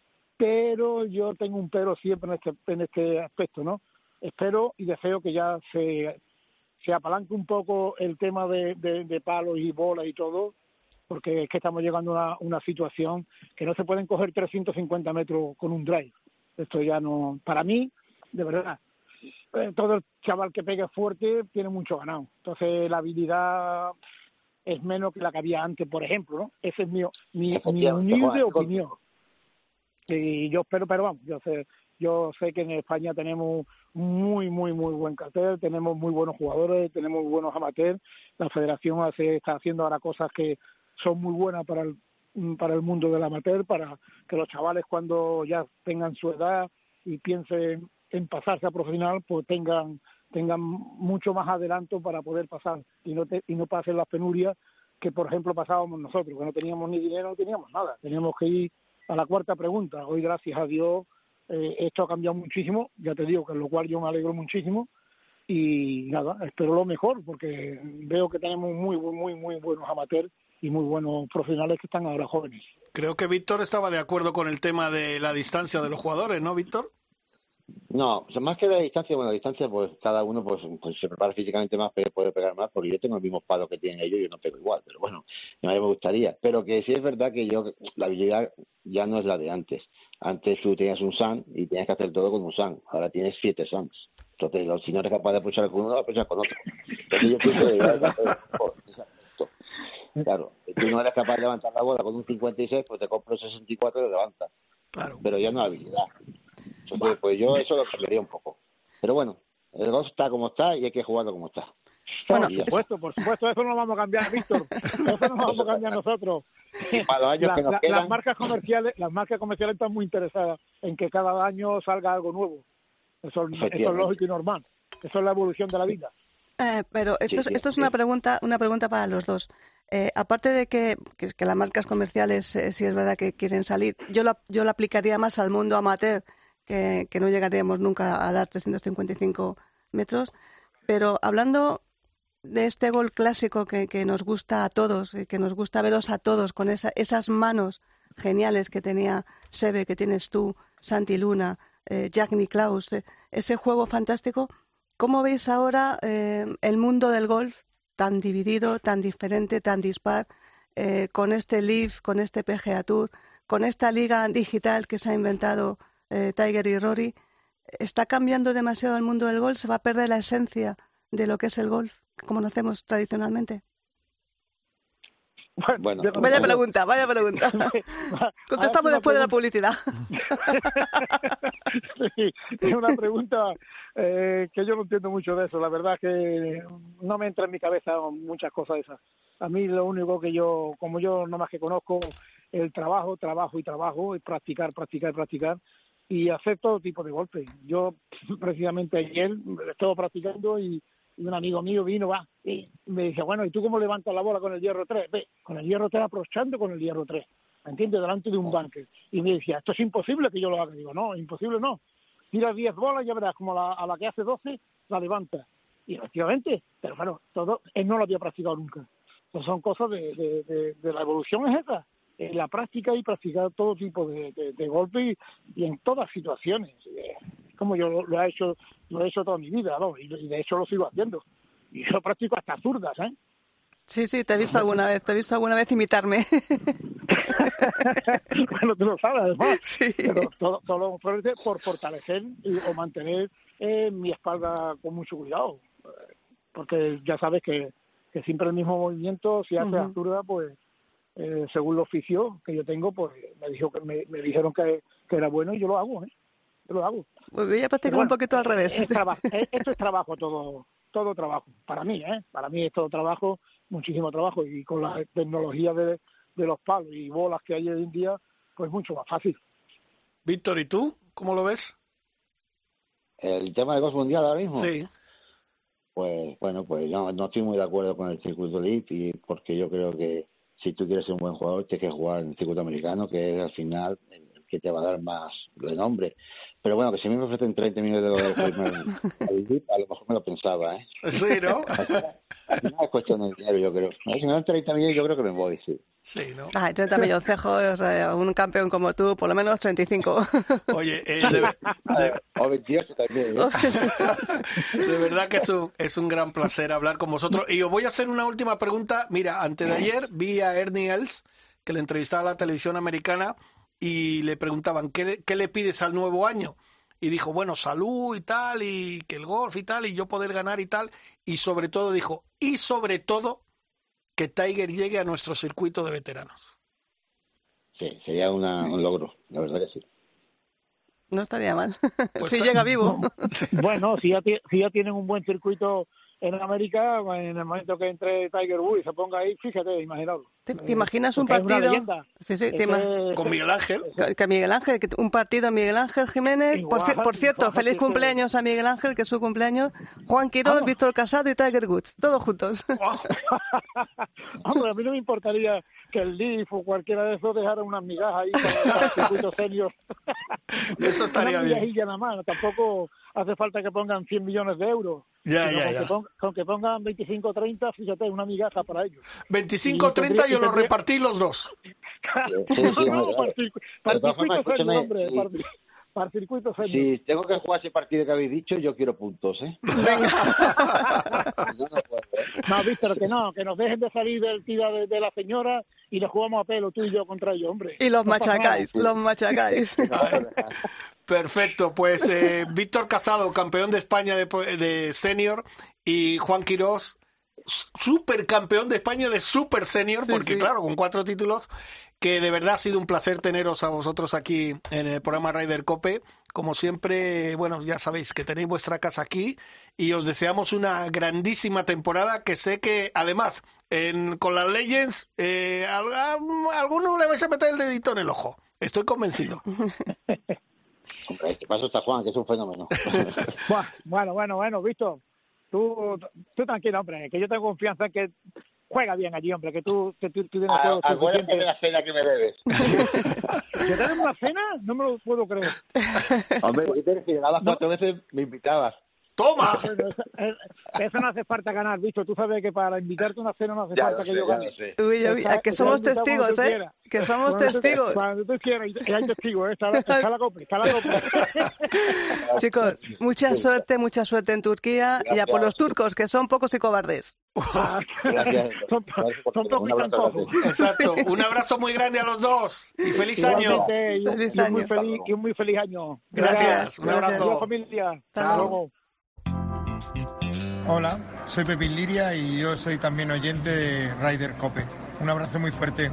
pero yo tengo un pero siempre en este, en este aspecto, ¿no? Espero y deseo que ya se, se apalanque un poco el tema de, de, de palos y bolas y todo, porque es que estamos llegando a una, una situación que no se pueden coger trescientos cincuenta metros con un drive. Esto ya no, para mí, de verdad, eh, todo el chaval que pegue fuerte tiene mucho ganado. Entonces la habilidad es menos que la que había antes, por ejemplo, ¿no? Esa es mi, mi, mi humilde opinión. Y yo espero, pero vamos, yo sé, yo sé que en España tenemos muy, muy, muy buen cartel, tenemos muy buenos jugadores, tenemos buenos amateurs. La federación hace, está haciendo ahora cosas que son muy buenas para el para el mundo del amateur, para que los chavales cuando ya tengan su edad y piensen en pasarse a profesional, pues tengan tengan mucho más adelanto para poder pasar y no te, y no pasen las penurias que, por ejemplo, pasábamos nosotros, que no teníamos ni dinero, no teníamos nada. Teníamos que ir a la cuarta pregunta. Hoy, gracias a Dios, eh, esto ha cambiado muchísimo, ya te digo, que en lo cual yo me alegro muchísimo y nada, espero lo mejor, porque veo que tenemos muy, muy, muy buenos amateurs y muy buenos profesionales que están ahora jóvenes. Creo que Víctor estaba de acuerdo con el tema de la distancia de los jugadores, ¿no, Víctor? No, o sea, más que la distancia, bueno, la distancia, pues cada uno pues, pues se prepara físicamente más, pero puede pegar más, porque yo tengo los mismos palos que tienen ellos y yo no pego igual, pero bueno, a mí me gustaría. Pero que sí es verdad que yo, la habilidad ya no es la de antes. Antes tú tenías un S A N y tenías que hacer todo con un S A N, ahora tienes siete S A Ns. Entonces, si no eres capaz de apoyar con uno, apoyar con otro. Entonces yo pienso que ya es hacer mejor, exacto. Claro, si tú no eres capaz de levantar la bola con un cincuenta y seis, pues te compro sesenta y cuatro y lo levantas. Claro. Pero ya no hay habilidad. Entonces, pues yo eso lo cambiaría un poco. Pero bueno, el golf está como está y hay que jugarlo como está. Bueno, por supuesto, por supuesto, eso no lo vamos a cambiar, Víctor. Eso no lo vamos a cambiar nosotros. Para los años La, que nos la, quedan... las marcas comerciales, las marcas comerciales están muy interesadas en que cada año salga algo nuevo. Eso, eso es lógico y normal. Eso es la evolución de la vida. Eh, pero esto, Sí, es, sí, esto es sí. una pregunta, una pregunta para los dos. Eh, aparte de que, que, que las marcas comerciales, eh, sí es verdad que quieren salir, yo la, yo la aplicaría más al mundo amateur, que, que no llegaríamos nunca a dar trescientos cincuenta y cinco metros. Pero hablando de este gol clásico que, que nos gusta a todos, que nos gusta veros a todos con esa, esas manos geniales que tenía Seve, que tienes tú, Santi Luna, eh, Jack Nicklaus, eh, ese juego fantástico. ¿Cómo veis ahora eh, el mundo del golf tan dividido, tan diferente, tan dispar, eh, con este Leaf, con este P G A Tour, con esta liga digital que se ha inventado eh, Tiger y Rory? ¿Está cambiando demasiado el mundo del golf? ¿Se va a perder la esencia de lo que es el golf? como lo hacemos tradicionalmente? Bueno, vaya pregunta, vaya pregunta. Contestamos después pregunta. de la publicidad. Sí, es una pregunta eh, que yo no entiendo mucho de eso. La verdad que no me entra en mi cabeza muchas cosas esas. A mí lo único que yo, como yo no más que conozco el trabajo, trabajo y trabajo, y practicar, practicar, practicar, y hacer todo tipo de golpes. Yo precisamente ayer estaba practicando y y un amigo mío vino, va, y me dice, bueno, ¿y tú cómo levantas la bola con el hierro tres? Ve, con el hierro tres aprovechando con el hierro tres, ¿me entiendes? Delante de un bunker. Y me decía, esto es imposible que yo lo haga. Digo, no, imposible no. Tira diez bolas, ya verás, como la, a la que hace doce, la levanta. Y efectivamente, pero bueno, todo, él no lo había practicado nunca. Entonces son cosas de, de, de, de la evolución es esa. En la práctica y practicar todo tipo de, de, de golpes y, y en todas situaciones. Como yo lo, lo he hecho lo he hecho toda mi vida, ¿no? y, y de hecho lo sigo haciendo. Y yo practico hasta zurdas, ¿eh? Sí, sí, te he visto alguna vez, te he visto alguna vez imitarme. Bueno, tú lo sabes, además. Sí. Pero todo, todo por fortalecer y, o mantener eh, mi espalda con mucho cuidado. Porque ya sabes que, que siempre el mismo movimiento, si haces uh-huh. la zurda, pues eh, según el oficio que yo tengo, pues me dijo que me, me dijeron que, que era bueno y yo lo hago, ¿eh? Yo lo hago. Pues voy a practicar bueno, un poquito al revés. Es traba- es, esto es trabajo, todo todo trabajo. Para mí, ¿eh? Para mí es todo trabajo, muchísimo trabajo. Y con la tecnología de, de los palos y bolas que hay hoy en día, pues mucho más fácil. Víctor, ¿y tú? ¿Cómo lo ves? El tema del golf mundial ahora mismo. Sí. Pues bueno, pues no, no estoy muy de acuerdo con el circuito elite, y porque yo creo que si tú quieres ser un buen jugador tienes que jugar en el circuito americano, que es al final el que te va a dar más renombre. Pero bueno, que si a mí me ofrecen treinta millones de dólares al elite, a lo mejor me lo pensaba, ¿eh? Sí, ¿no? Al final es cuestión de dinero, yo creo. Si me dan treinta millones, yo creo que me voy, sí. Sí, ¿no? Ay, treinta millones, cejo, o sea, un campeón como tú, por lo menos treinta y cinco. Oye, eh, de, de, o veintiocho también, ¿eh? De verdad que es un, es un gran placer hablar con vosotros. Y os voy a hacer una última pregunta. Mira, antes de ayer vi a Ernie Els, que le entrevistaba a la televisión americana, y le preguntaban, ¿qué le, qué le pides al nuevo año? Y dijo, bueno, salud y tal, y que el golf y tal, y yo poder ganar y tal. Y sobre todo dijo, y sobre todo, que Tiger llegue a nuestro circuito de veteranos. Sí, sería una, un logro, la verdad que sí. No estaría mal. Pues, si llega vivo. Bueno, si ya, si ya tienen un buen circuito en América, en el momento que entre Tiger Woods y se ponga ahí, fíjate, imagínalo. ¿Te, te imaginas un partido? Sí, sí, te ima- con Miguel Ángel. Que, que Miguel Ángel, que un partido Miguel Ángel Jiménez. Igual, por, por cierto, igual, feliz cumpleaños a Miguel Ángel, que es su cumpleaños. Juan Quirós, ah. Víctor Casado y Tiger Woods, todos juntos. Wow. Hombre, a mí no me importaría que el Leaf o cualquiera de esos dejara unas migajas ahí para el circuito senior. Eso estaría una bien. Nada más. Tampoco hace falta que pongan cien millones de euros. Ya, ya, con, ya. Que pongan, con que pongan veinticinco o treinta, fíjate, una migaja para ellos. veinticinco o treinta yo lo repartí los dos. Sí, sí, no, no, para, para el circuito senior, hombre. Sí. Para, para el circuito senior. Si tengo que jugar ese partido que habéis dicho, yo quiero puntos, ¿eh? Venga. no, no, puedo, ¿eh? No, Víctor, que no, que nos dejen de salir del tira de, de la señora y nos jugamos a pelo tú y yo contra ellos, hombre. Y los machacáis, los machacáis. Perfecto, pues eh, Víctor Casado, campeón de España de, de senior, y Juan Quirós, supercampeón de España de super senior, sí, porque sí. Claro, con cuatro títulos, que de verdad ha sido un placer teneros a vosotros aquí en el programa Ryder Cope. Como siempre, bueno, ya sabéis que tenéis vuestra casa aquí y os deseamos una grandísima temporada, que sé que además en, con las Legends eh, a, a, a alguno le vais a meter el dedito en el ojo, estoy convencido. Hombre, este paso está Juan, que es un fenómeno. Bueno, bueno, bueno, Víctor, tú, tú tranquilo, hombre, que yo tengo confianza en que juega bien allí, hombre, que tú, que tú, tú tienes todo suficiente. Acuérdate de la cena que me bebes. ¿Yo tengo una cena? No me lo puedo creer. Hombre, ¿qué te refieres? A las cuatro no. veces me invitabas. ¡Toma! Eso, eso, eso no hace falta ganar, Víctor. Tú sabes que para invitarte a una cena no hace ya falta que sé, yo gane. Uy, uy, está, que somos testigos, ¿eh? Quieras. Que somos cuando testigos. Tú, cuando tú quieras, hay testigos, ¿eh? Está, está la copla, está la copla. Chicos, mucha suerte, mucha suerte en Turquía. Gracias. Y a por los turcos, que son pocos y cobardes. Ah, gracias. Son, son pocos y tramposos. Exacto. Un abrazo muy grande a los dos. Y feliz año. Y un, feliz y un, año. Muy, feliz, y un muy feliz año. Gracias. Gracias. Un abrazo. Gracias, familia. Hasta luego. Hola, soy Pepín Liria y yo soy también oyente de Ryder Cope. Un abrazo muy fuerte.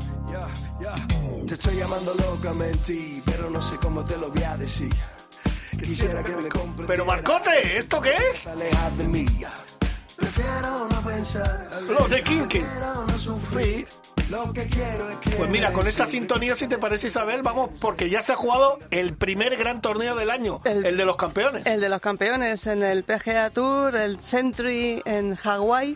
Te estoy llamando locamente, pero no sé cómo te lo voy a decir. Quisiera que me compre. Pero Marcote, ¿esto qué es? Alejar de mí. Prefiero no pensar. Los de Kinky. Prefiero no sufrir. Lo que quiero es que Pues mira, con esta decir. sintonía, si te parece, Isabel, vamos, porque ya se ha jugado el primer gran torneo del año, el, el de los campeones. El de los campeones en el P G A Tour, el Century en Hawái.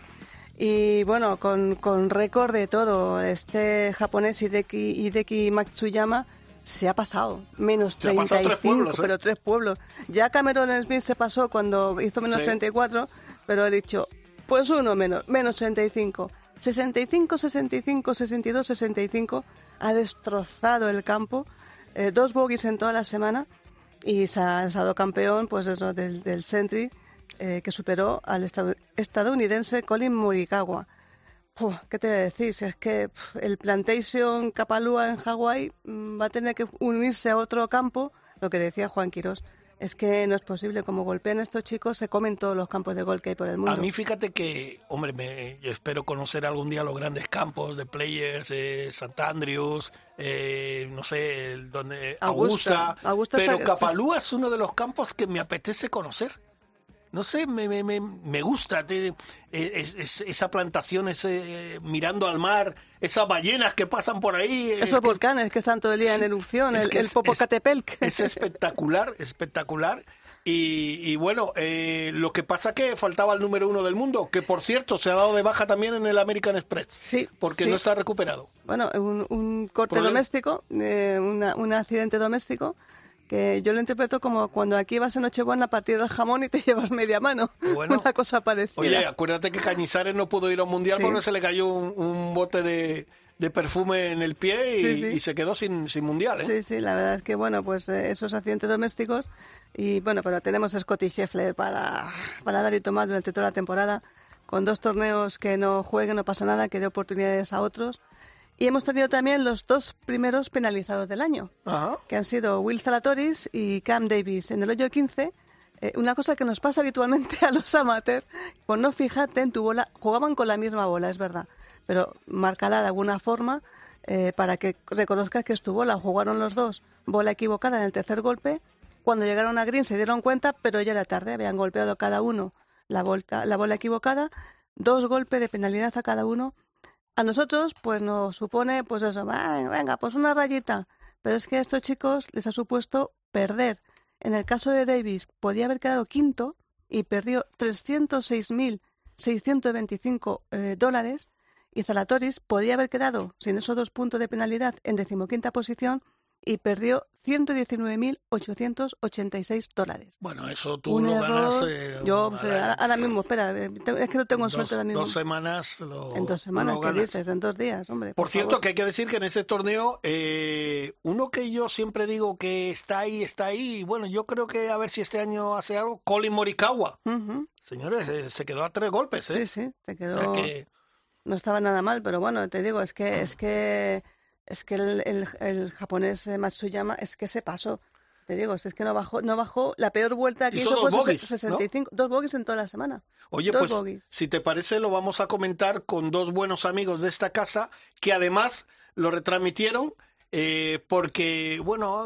Y bueno, con, con récord de todo. Este japonés Hideki, Hideki Matsuyama se ha pasado. Menos Se ha treinta y cinco, pasado tres pueblos, ¿eh? pero tres pueblos. Ya Cameron Smith se pasó cuando hizo menos Sí. treinta y cuatro, pero he dicho, pues uno menos, menos treinta y cinco. sesenta y cinco, sesenta y cinco, sesenta y dos, sesenta y cinco. Ha destrozado el campo. Eh, dos bogies en toda la semana. Y se ha dado campeón, pues eso, del, del Century. Eh, que superó al estad- estadounidense Colin Morikawa. Puf, ¿qué te voy a decir? Si es que puf, el Plantation Kapalua en Hawái mm, va a tener que unirse a otro campo, lo que decía Juan Quirós. Es que no es posible, como golpean estos chicos, se comen todos los campos de golf que hay por el mundo. A mí fíjate que, hombre, me, yo espero conocer algún día los grandes campos de Players, eh, Saint Andrews, eh, no sé, el donde Augusta. Augusta, Augusta pero es- Kapalua es uno de los campos que me apetece conocer. No sé, me, me, me, me gusta tiene, es, es, esa plantación, ese eh, mirando al mar, esas ballenas que pasan por ahí. Esos que, volcanes que están todo el día en erupción, es el, que el es- Popocatépetl. Es espectacular, espectacular. Y, y bueno, eh, lo que pasa que faltaba el número uno del mundo, que por cierto se ha dado de baja también en el American Express. Sí, Porque sí. no está recuperado. Bueno, un, un corte Problema. doméstico, eh, una- un accidente doméstico, que yo lo interpreto como cuando aquí vas en Nochebuena a partir del jamón y te llevas media mano. Bueno. Una cosa parecida. Oye, acuérdate que Cañizares no pudo ir a un mundial Sí. porque se le cayó un, un bote de, de perfume en el pie y, Sí, sí. y se quedó sin, sin mundial, ¿eh? Sí, sí, la verdad es que, bueno, pues eh, esos accidentes domésticos. Y bueno, pero tenemos Scotty Scheffler para, para dar y tomar durante toda la temporada, con dos torneos que no jueguen, no pasa nada, que dé oportunidades a otros. Y hemos tenido también los dos primeros penalizados del año, Ajá. que han sido Will Zalatoris y Cam Davis en el hoyo quince. Eh, una cosa que nos pasa habitualmente a los amateurs, por no fijarte en tu bola, jugaban con la misma bola, es verdad, pero márcala de alguna forma eh, para que reconozcas que es tu bola. Jugaron los dos bola equivocada en el tercer golpe. Cuando llegaron a green se dieron cuenta, pero ya era tarde, habían golpeado cada uno la, volta, la bola equivocada, dos golpes de penalidad a cada uno. A nosotros, pues nos supone, pues eso, "Ay, venga, pues una rayita". Pero es que a estos chicos les ha supuesto perder. En el caso de Davis, podía haber quedado quinto y perdió trescientos seis mil seiscientos veinticinco eh, dólares. Y Zalatoris podía haber quedado, sin esos dos puntos de penalidad, en decimoquinta posición y perdió ciento diecinueve mil ochocientos ochenta y seis dólares. Bueno, eso tú Un lo error. ganas. eh, Yo, a o sea, la- ahora, ahora mismo, espera, eh, te- es que no tengo dos, suerte ahora mismo. dos semanas lo En dos semanas, lo ¿qué ganas. dices? En dos días, hombre. Por, cierto, favor. que hay que decir que en ese torneo, eh, uno que yo siempre digo que está ahí, está ahí, y bueno, yo creo que a ver si este año hace algo, Colin Morikawa. Ujú. Señores, eh, se quedó a tres golpes, ¿eh? Sí, sí, te O quedó... sea que, No estaba nada mal, pero bueno, te digo, es que es que es que el, el, el japonés eh, Matsuyama es que se pasó. Te digo, es que no bajó, no bajó. La peor vuelta que Hizo hizo dos fue bogies, sesenta y cinco, dos bogies en toda la semana. oye, dos pues, bogies. si te parece, lo vamos a comentar con dos buenos amigos de esta casa, que además lo retransmitieron, eh, porque, bueno,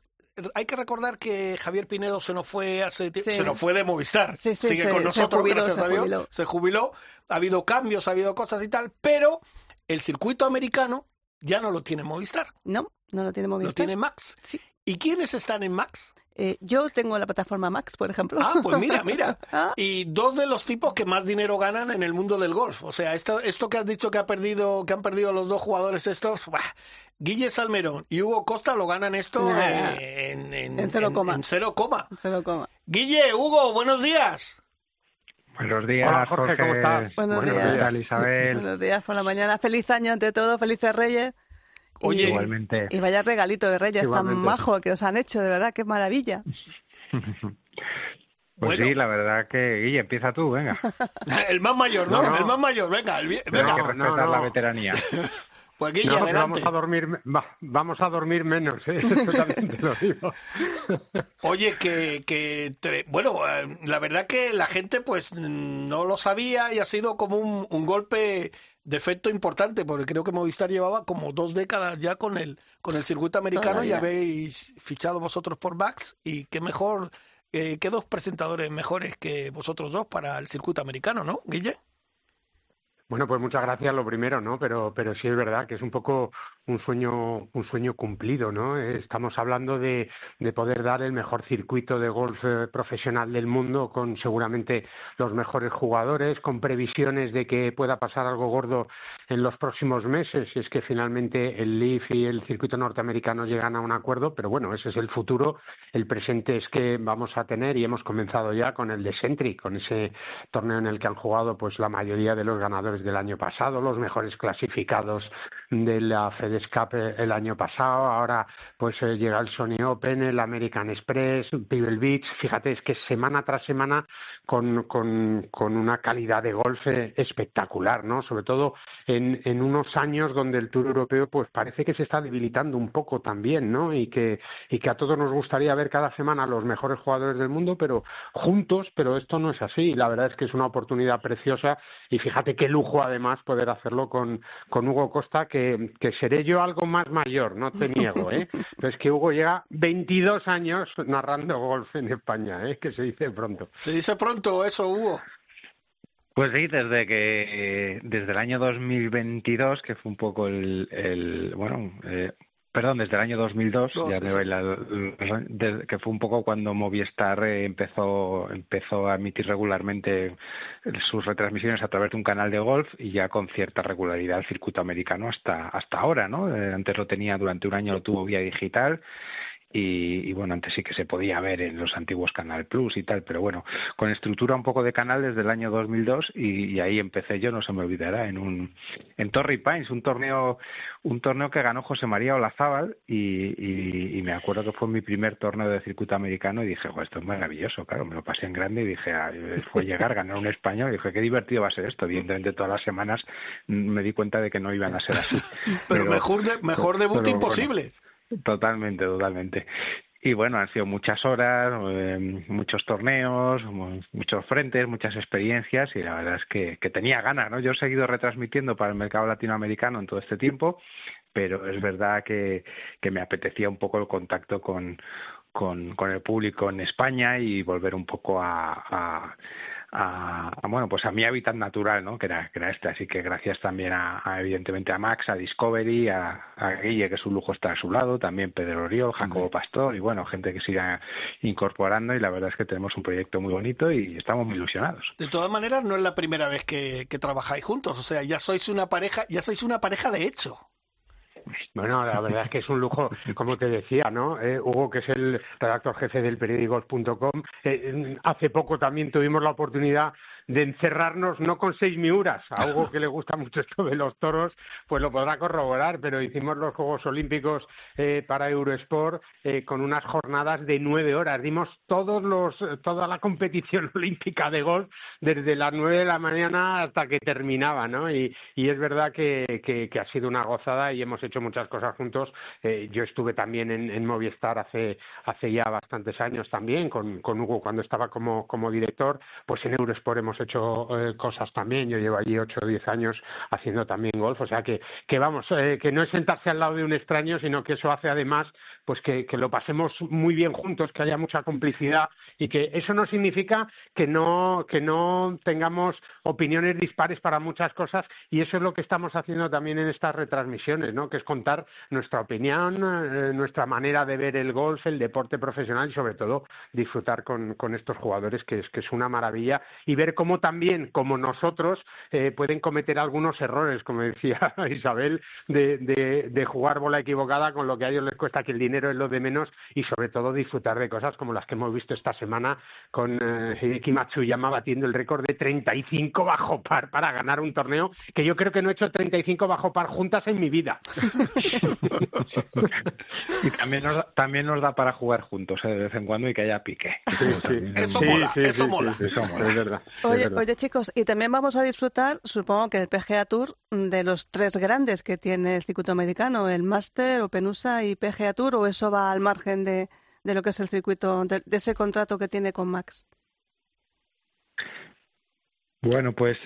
hay que recordar que Javier Pinedo se nos fue hace tiempo, Sí. se nos fue de Movistar, Sí, sí, sigue se- con se nosotros, jubiló, gracias se a Dios, jubiló. se jubiló, ha habido cambios, ha habido cosas y tal, pero el circuito americano ya no lo tiene Movistar, No, no lo tiene Movistar. lo tiene Max. Sí. ¿Y quiénes están en Max? Eh, yo tengo la plataforma Max, por ejemplo. Ah, pues mira, mira. Ah. Y dos de los tipos que más dinero ganan en el mundo del golf. O sea, esto, esto que has dicho que ha perdido, que han perdido los dos jugadores estos, bah, Guille Salmerón y Hugo Costa lo ganan esto Nada. eh, en, en, En cero coma. en cero coma. Cero coma. Guille, Hugo, buenos días. Buenos días, Hola, Jorge, ¿cómo estás? Buenos Buenos días. días, Isabel. Buenos días por la mañana. Feliz año ante todo, felices Reyes. Y- Oye, Igualmente. Y vaya regalito de Reyes Igualmente. tan majo que os han hecho, de verdad, qué maravilla. Pues Bueno. sí, la verdad que, Guille, empieza tú, venga. El más mayor, ¿no? No, no. El más mayor, venga, el vie- Tienes venga. que No, respetar no, no. la veteranía. Pues Guille, no, adelante. Vamos a dormir, va, vamos a dormir menos, ¿eh? Eso también te lo digo. Oye, que, que bueno, la verdad que la gente pues no lo sabía y ha sido como un, un golpe de efecto importante, porque creo que Movistar llevaba como dos décadas ya con el con el circuito americano. Todavía. Y habéis fichado vosotros por Max, y qué mejor, eh, qué dos presentadores mejores que vosotros dos para el circuito americano, ¿no, Guille? Bueno, pues muchas gracias, lo primero, ¿no? Pero, pero sí es verdad que es un poco un sueño, un sueño cumplido, ¿no? Estamos hablando de, de poder dar el mejor circuito de golf eh, profesional del mundo, con seguramente los mejores jugadores, con previsiones de que pueda pasar algo gordo en los próximos meses, si es que finalmente el Leaf y el circuito norteamericano llegan a un acuerdo. Pero bueno, ese es el futuro. El presente es que vamos a tener, y hemos comenzado ya con el de Sentry, con ese torneo en el que han jugado pues la mayoría de los ganadores del año pasado, los mejores clasificados de la FedEx Cup el año pasado. Ahora pues eh, llega el Sony Open, el American Express, Pebble Beach. Fíjate, es que semana tras semana con, con, con una calidad de golf eh, espectacular, ¿no? Sobre todo en, en unos años donde el Tour Europeo pues parece que se está debilitando un poco también, ¿no? Y que, y que a todos nos gustaría ver cada semana a los mejores jugadores del mundo, pero juntos, pero esto no es así. La verdad es que es una oportunidad preciosa, y fíjate qué lujo además poder hacerlo con, con Hugo Costa, que, que seré yo algo más mayor, no te niego, ¿eh? Pero es que Hugo llega veintidós años narrando golf en España, ¿eh? Que se dice pronto. Se dice pronto eso, Hugo. Pues sí, desde que desde el año dos mil veintidós, que fue un poco el, el bueno, eh, perdón, desde el año dos mil dos, dos ya me baila, de, que fue un poco cuando Movistar eh, empezó empezó a emitir regularmente sus retransmisiones a través de un canal de golf, y ya con cierta regularidad el circuito americano hasta hasta ahora, ¿no? Eh, antes lo tenía, durante un año lo tuvo vía digital. Y, y bueno, antes sí que se podía ver en los antiguos Canal Plus y tal, pero bueno, con estructura un poco de canal desde el año dos mil dos, y, y ahí empecé yo, no se me olvidará, en un en Torrey Pines, un torneo un torneo que ganó José María Olazábal, y, y, y me acuerdo que fue mi primer torneo de circuito americano, y dije, esto es maravilloso, claro, me lo pasé en grande, y dije, ah, fue llegar, ganar un español, y dije, qué divertido va a ser esto. Evidentemente todas las semanas me di cuenta de que no iban a ser así. pero, pero mejor de, mejor debut pero, imposible. Bueno, Totalmente, totalmente. Y bueno, han sido muchas horas, eh, muchos torneos, muchos frentes, muchas experiencias, y la verdad es que, que tenía ganas, ¿no? Yo he seguido retransmitiendo para el mercado latinoamericano en todo este tiempo, pero es verdad que, que me apetecía un poco el contacto con, con, con el público en España, y volver un poco a... a A, a bueno pues a mi hábitat natural, ¿no? que era que era este. Así que gracias también a, a evidentemente a Max, a Discovery, a, a Guille, que es un lujo estar a su lado, también Pedro Oriol, Jacobo Pastor, y bueno, gente que se irá incorporando, y la verdad es que tenemos un proyecto muy bonito y estamos muy ilusionados. De todas maneras, no es la primera vez que, que trabajáis juntos, o sea, ya sois una pareja, ya sois una pareja de hecho. Bueno, la verdad es que es un lujo, como te decía, ¿no? Eh, Hugo, que es el redactor jefe del periódico golf punto com, eh, hace poco también tuvimos la oportunidad de encerrarnos, no con seis miuras, a Hugo, que le gusta mucho esto de los toros, pues lo podrá corroborar, pero hicimos los Juegos Olímpicos eh, para Eurosport eh, con unas jornadas de nueve horas, dimos todos los toda la competición olímpica de golf desde las nueve de la mañana hasta que terminaba, ¿no? Y, y es verdad que, que, que ha sido una gozada, y hemos hecho muchas cosas juntos. Eh, yo estuve también en, en Movistar hace hace ya bastantes años también, con, con Hugo cuando estaba como, como director, pues en Eurosport hemos hecho eh, cosas también. Yo llevo allí ocho o diez años haciendo también golf, o sea que, que vamos, eh, que no es sentarse al lado de un extraño, sino que eso hace además pues que, que lo pasemos muy bien juntos, que haya mucha complicidad, y que eso no significa que no, que no tengamos opiniones dispares para muchas cosas, y eso es lo que estamos haciendo también en estas retransmisiones, ¿no? Que es contar nuestra opinión, eh, nuestra manera de ver el golf, el deporte profesional, y sobre todo disfrutar con, con estos jugadores, que es, que es una maravilla, y ver cómo también, como nosotros, eh, pueden cometer algunos errores, como decía Isabel, de, de, de jugar bola equivocada, con lo que a ellos les cuesta, que el dinero dinero es lo de menos y sobre todo disfrutar de cosas como las que hemos visto esta semana con eh, Hideki Matsuyama batiendo el récord de treinta y cinco bajo par para ganar un torneo que yo creo que no he hecho treinta y cinco bajo par juntas en mi vida. Y también nos, también nos da para jugar juntos ¿eh? De vez en cuando y que haya pique. Sí, sí. Eso, sí, mola, sí, eso, sí, mola. Sí, sí, eso mola, es verdad. Oye, es verdad. oye, chicos, y también vamos a disfrutar, supongo que el P G A Tour, de los tres grandes que tiene el circuito americano, el Master, Open U S A y P G A Tour, o eso va al margen de, de lo que es el circuito, de, de ese contrato que tiene con Max. Bueno, pues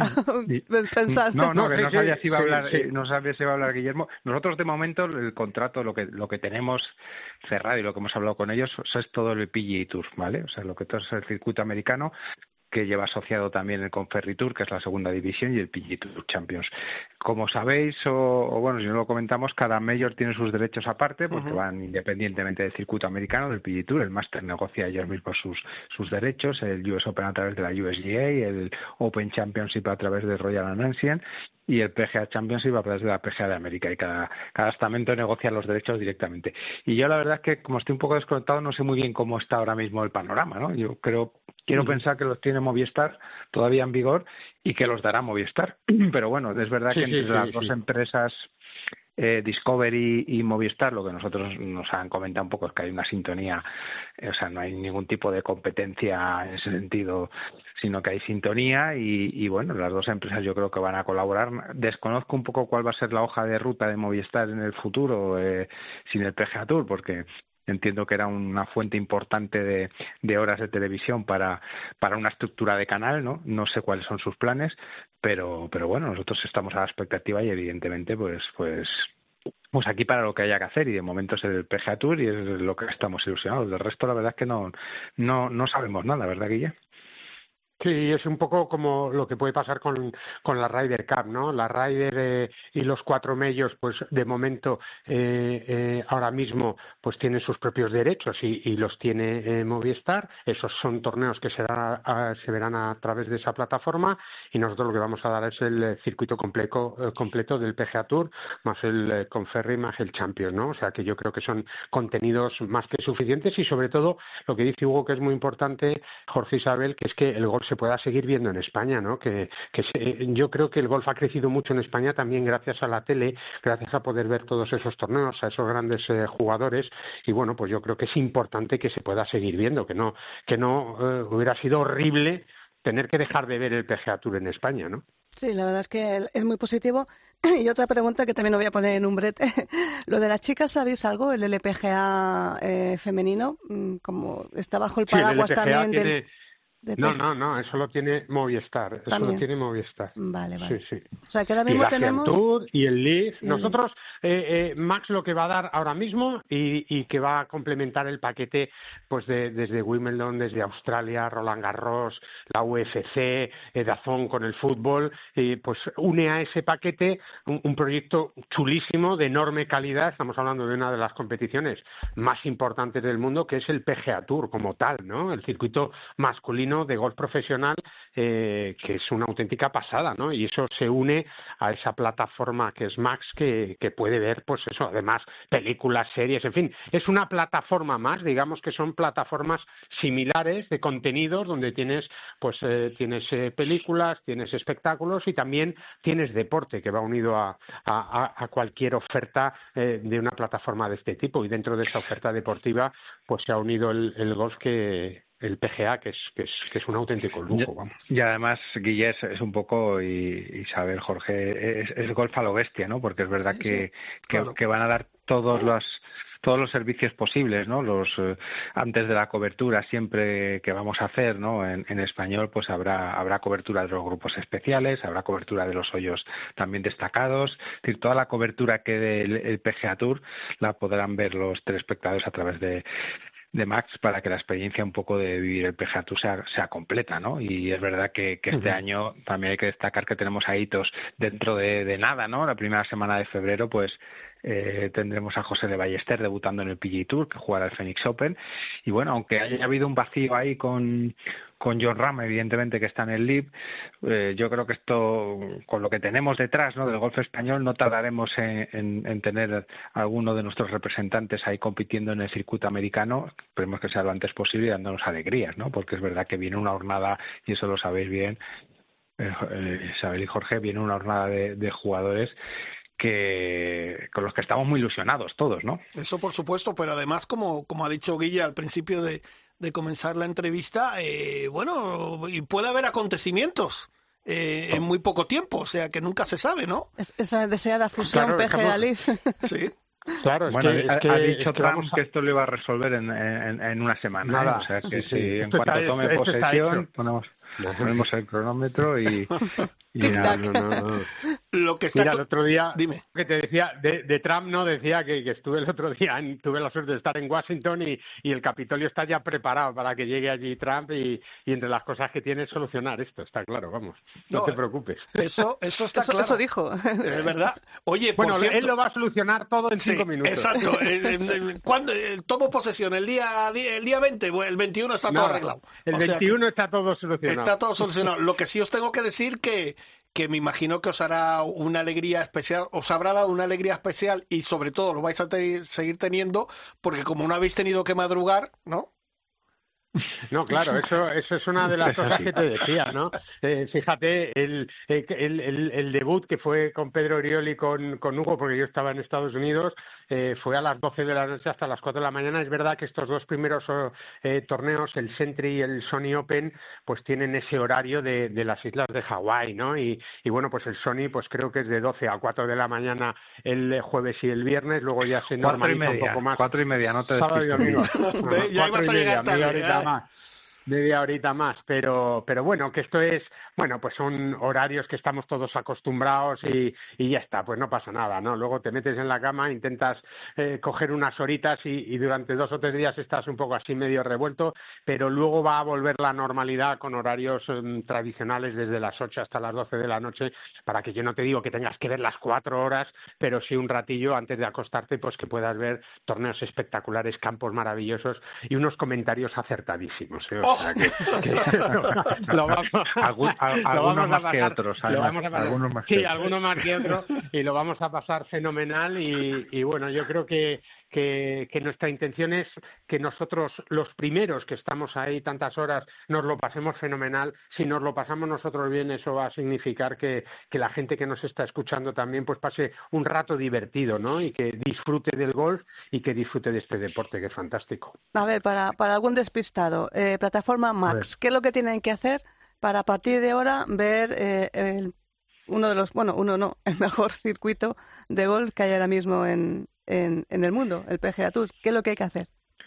pensar. no, no, que no sí, sabía si iba a hablar, sí, sí. no sabía si iba a hablar Guillermo. Nosotros de momento el contrato, lo que lo que tenemos cerrado y lo que hemos hablado con ellos, o sea, es todo el P G A Tour, ¿vale? O sea, lo que todo es el circuito americano, que lleva asociado también el Conferry Tour, que es la segunda división, y el P G A Tour Champions. Como sabéis, o, o bueno, si no lo comentamos, cada mayor tiene sus derechos aparte, porque uh-huh. van independientemente del circuito americano, del P G A Tour. El Master negocia ellos mismos sus, sus derechos, el U S Open a través de la U S G A, el Open Championship a través de Royal and Ancient, y el P G A Championship a través de la P G A de América, y cada, cada estamento negocia los derechos directamente. Y yo la verdad es que, como estoy un poco desconectado, no sé muy bien cómo está ahora mismo el panorama, ¿no? Yo creo, quiero uh-huh. pensar que los tiene Movistar todavía en vigor y que los dará Movistar. Pero bueno, es verdad sí, que entre sí, las sí, dos sí. empresas, eh, Discovery y Movistar, lo que nosotros nos han comentado un poco es que hay una sintonía, eh, o sea, no hay ningún tipo de competencia en ese sentido, sino que hay sintonía y, y bueno, las dos empresas yo creo que van a colaborar. Desconozco un poco cuál va a ser la hoja de ruta de Movistar en el futuro eh, sin el P G A Tour, porque entiendo que era una fuente importante de, de horas de televisión para, para una estructura de canal, ¿no? No sé cuáles son sus planes, pero, pero bueno, nosotros estamos a la expectativa y evidentemente pues, pues, pues aquí para lo que haya que hacer, y de momento es el P G A Tour y es lo que estamos ilusionados. Del resto la verdad es que no, no, no sabemos nada, ¿verdad, Guille? Sí, es un poco como lo que puede pasar con, con la Ryder Cup, ¿no? La Ryder eh, y los cuatro medios, pues de momento, eh, eh, ahora mismo, pues tienen sus propios derechos y, y los tiene eh, Movistar. Esos son torneos que se, da, a, se verán a través de esa plataforma, y nosotros lo que vamos a dar es el circuito completo, eh, completo del P G A Tour, más el eh, Conferry, más el Champions, ¿no? O sea que yo creo que son contenidos más que suficientes, y sobre todo lo que dice Hugo, que es muy importante, Jorge Isabel, que es que el golf se pueda seguir viendo en España, ¿no? Que, que se, yo creo que el golf ha crecido mucho en España también gracias a la tele, gracias a poder ver todos esos torneos, a esos grandes eh, jugadores, y bueno, pues yo creo que es importante que se pueda seguir viendo, que no, que no eh, hubiera sido horrible tener que dejar de ver el P G A Tour en España, ¿no? Sí, la verdad es que es muy positivo. Y otra pregunta que también lo voy a poner en un brete. Lo de las chicas, ¿sabéis algo? El L P G A eh, femenino, como está bajo el paraguas sí, el también tiene... del... No, no, no, eso lo tiene Movistar, eso ¿También? lo tiene Movistar. Vale, vale. Sí, sí. O sea, que ahora mismo y el tenemos... Tour y el Leaf. Y el Nosotros, eh, eh, Max lo que va a dar ahora mismo y, y que va a complementar el paquete pues de, desde Wimbledon, desde Australia, Roland Garros, la U F C, eh, Dazón con el fútbol, y pues une a ese paquete un, un proyecto chulísimo, de enorme calidad. Estamos hablando de una de las competiciones más importantes del mundo, que es el P G A Tour como tal, ¿no? El circuito masculino de golf profesional, eh, que es una auténtica pasada, ¿no? Y eso se une a esa plataforma que es Max, que, que puede ver, pues eso, además, películas, series, en fin, es una plataforma más, digamos que son plataformas similares de contenidos, donde tienes, pues, eh, tienes eh, películas, tienes espectáculos y también tienes deporte, que va unido a, a, a cualquier oferta eh, de una plataforma de este tipo, y dentro de esa oferta deportiva, pues se ha unido el, el golf que el P G A, que es, que es que es un auténtico lujo, vamos. Y además, Guille, es un poco, y Isabel, Jorge, es, es golf a lo bestia, ¿no? Porque es verdad sí, que, sí, claro. que, que van a dar todos los todos los servicios posibles, ¿no? Los eh, antes de la cobertura siempre que vamos a hacer, ¿no? En, en español, pues habrá habrá cobertura de los grupos especiales, habrá cobertura de los hoyos también destacados, es decir, toda la cobertura que dé el, el P G A Tour la podrán ver los telespectadores a través de de Max, para que la experiencia un poco de vivir el P G A Tour sea, sea completa, ¿no? Y es verdad que, que este uh-huh. año también hay que destacar que tenemos a hitos dentro de, de nada, ¿no? La primera semana de febrero, pues Eh, tendremos a José de Ballester debutando en el P G A Tour, que jugará el Phoenix Open. Y bueno, aunque haya habido un vacío ahí con, con Jon Rahm, evidentemente, que está en el L I V, eh, yo creo que esto, con lo que tenemos detrás, ¿no?, del golf español, no tardaremos en, en, en tener alguno de nuestros representantes ahí compitiendo en el circuito americano. Esperemos que sea lo antes posible y dándonos alegrías, ¿no? Porque es verdad que viene una jornada, y eso lo sabéis bien, eh, eh, Isabel y Jorge, viene una jornada de, de jugadores que con los que estamos muy ilusionados todos, ¿no? Eso por supuesto, pero además, como, como ha dicho Guille al principio de, de comenzar la entrevista, eh, bueno, y puede haber acontecimientos eh, en muy poco tiempo, o sea que nunca se sabe, ¿no? Es, esa deseada fusión, claro, P G A L I V. Sí. Claro, es bueno, que, ha, es que, ha dicho es que Trump vamos a... que esto lo iba a resolver en, en, en una semana. Nada, ¿eh? O sea que sí, sí, sí. en Esto cuanto está, tome esto, posesión, esto ponemos, ponemos el cronómetro y... y no, no, no, no. Lo que está Mira, el otro día, Dime. que te decía, de, de Trump, no, decía que, que estuve el otro día, en, tuve la suerte de estar en Washington y, y el Capitolio está ya preparado para que llegue allí Trump y, y entre las cosas que tiene es solucionar esto, está claro, vamos, no, no te preocupes. Eso, eso está eso, claro. Eso dijo. Es verdad. Oye, por bueno, cierto, él lo va a solucionar todo en sí, cinco minutos. Exacto. ¿Cuándo tomo posesión? ¿El día, el día veinte? El veintiuno está no, todo arreglado. El o veintiuno sea está todo solucionado. Está todo solucionado. Lo que sí os tengo que decir que que me imagino que os hará una alegría especial, os habrá dado una alegría especial y sobre todo lo vais a te- seguir teniendo porque como no habéis tenido que madrugar, ¿no? No, claro, eso eso es una de las cosas que te decía, ¿no? Eh, fíjate, el, el, el, el debut que fue con Pedro Oriol y con, con Hugo, porque yo estaba en Estados Unidos, eh, fue a las doce de la noche hasta las cuatro de la mañana. Es verdad que estos dos primeros eh, torneos, el Sentry y el Sony Open, pues tienen ese horario de, de las islas de Hawái, ¿no? Y, y bueno, pues el Sony, pues creo que es de doce a cuatro de la mañana el jueves y el viernes, luego ya se normaliza un poco más. Cuatro y media, no te Sábado y domingo. No, ya ibas a llegar tarde, ¿eh? Más, media horita más, pero pero bueno, que esto es, bueno, pues son horarios que estamos todos acostumbrados y, y ya está, pues no pasa nada, ¿no? Luego te metes en la cama, intentas eh, coger unas horitas y, y durante dos o tres días estás un poco así medio revuelto, pero luego va a volver la normalidad con horarios um, tradicionales desde las ocho hasta las doce de la noche, para que yo no te digo que tengas que ver las cuatro horas, pero sí un ratillo antes de acostarte, pues que puedas ver torneos espectaculares, campos maravillosos y unos comentarios acertadísimos, ¿eh? O sea, que, que lo, lo vamos, Algún, a, lo algunos vamos más a pasar, que otros, además, lo vamos a pasar, algunos más sí, que algunos más que otros, y lo vamos a pasar fenomenal y, y bueno, yo creo que Que, que nuestra intención es que nosotros, los primeros que estamos ahí tantas horas, nos lo pasemos fenomenal. Si nos lo pasamos nosotros bien, eso va a significar que, que la gente que nos está escuchando también pues pase un rato divertido, ¿no? Y que disfrute del golf y que disfrute de este deporte, que es fantástico. A ver, para, para algún despistado, eh, plataforma Max, ¿qué es lo que tienen que hacer para a partir de ahora ver eh, el, uno de los, bueno, uno no, el mejor circuito de golf que hay ahora mismo en En, en el mundo, el P G A Tour? ¿Qué es lo que hay que hacer?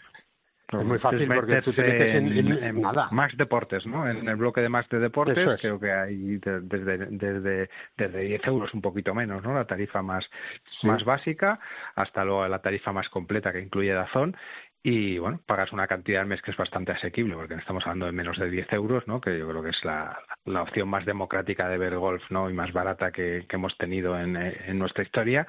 Es muy fácil porque tú te metes en, en, en nada. Max Deportes, ¿no? En el bloque de Max de Deportes, es. creo que hay de, desde, desde, desde diez euros un poquito menos, ¿no? La tarifa más, sí. más básica, hasta luego la tarifa más completa que incluye Dazón. Y bueno, pagas una cantidad al mes que es bastante asequible, porque no estamos hablando de menos de diez euros, ¿no? Que yo creo que es la, la opción más democrática de ver golf, ¿no? Y más barata que, que hemos tenido en, en nuestra historia.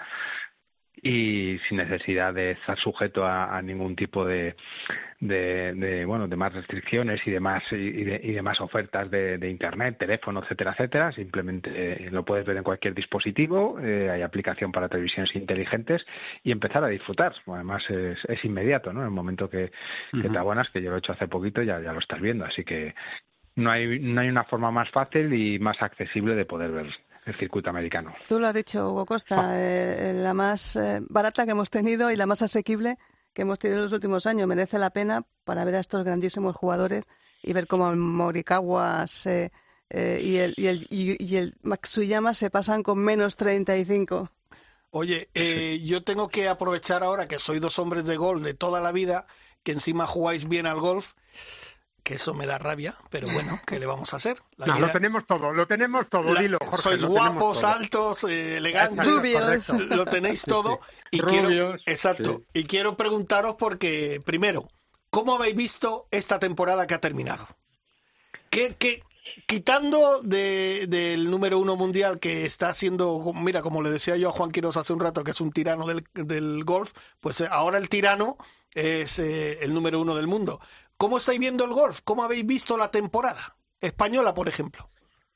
Y sin necesidad de estar sujeto a, a ningún tipo de, de, de bueno de más restricciones y demás y de, y demás ofertas de, de internet, teléfono, etcétera, etcétera. Simplemente eh, lo puedes ver en cualquier dispositivo, eh, hay aplicación para televisiones inteligentes y empezar a disfrutar. Además es, es inmediato, ¿no? En el momento que, uh-huh. que te abonas, que yo lo he hecho hace poquito, ya ya lo estás viendo, así que no hay no hay una forma más fácil y más accesible de poder ver el circuito americano. Tú lo has dicho, Hugo Costa, eh, la más eh, barata que hemos tenido y la más asequible que hemos tenido en los últimos años. Merece la pena para ver a estos grandísimos jugadores y ver cómo el Morikawa se, eh, y el, y el, y, y el Matsuyama se pasan con menos treinta y cinco. Oye, eh, yo tengo que aprovechar ahora que sois dos hombres de golf de toda la vida, que encima jugáis bien al golf, que eso me da rabia, pero bueno, ¿qué le vamos a hacer? La no, vida... lo tenemos todo, lo tenemos todo, la... dilo, Jorge. Sois guapos, altos, eh, elegantes, rubios, lo tenéis todo. Sí, sí. Y rubios, quiero, exacto, sí. y quiero preguntaros porque, primero, ¿cómo habéis visto esta temporada que ha terminado? ¿Qué, qué, Quitando de, del número uno mundial que está siendo, mira, como le decía yo a Juan Quirós hace un rato, que es un tirano del, del golf, pues ahora el tirano es eh, el número uno del mundo. ¿Cómo estáis viendo el golf? ¿Cómo habéis visto la temporada española, por ejemplo?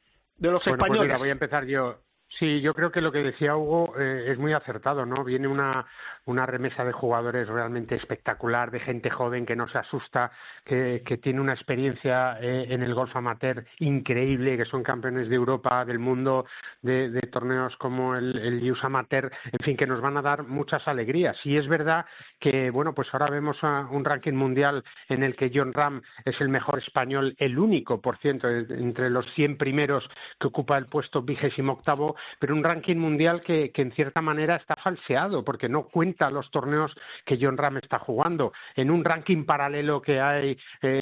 De los bueno, españoles. Pues mira, voy a empezar yo. Sí, yo creo que lo que decía Hugo eh, es muy acertado, ¿no? Viene una, una remesa de jugadores realmente espectacular, de gente joven que no se asusta, que, que tiene una experiencia eh, en el golf amateur increíble, que son campeones de Europa, del mundo, de, de torneos como el, el U S Amateur, en fin, que nos van a dar muchas alegrías. Y es verdad que, bueno, pues ahora vemos a un ranking mundial en el que Jon Rahm es el mejor español, el único, por ciento, entre los cien primeros que ocupa el puesto vigésimo octavo, pero un ranking mundial que, que en cierta manera está falseado porque no cuenta los torneos que Jon Rahm está jugando. En un ranking paralelo que hay eh,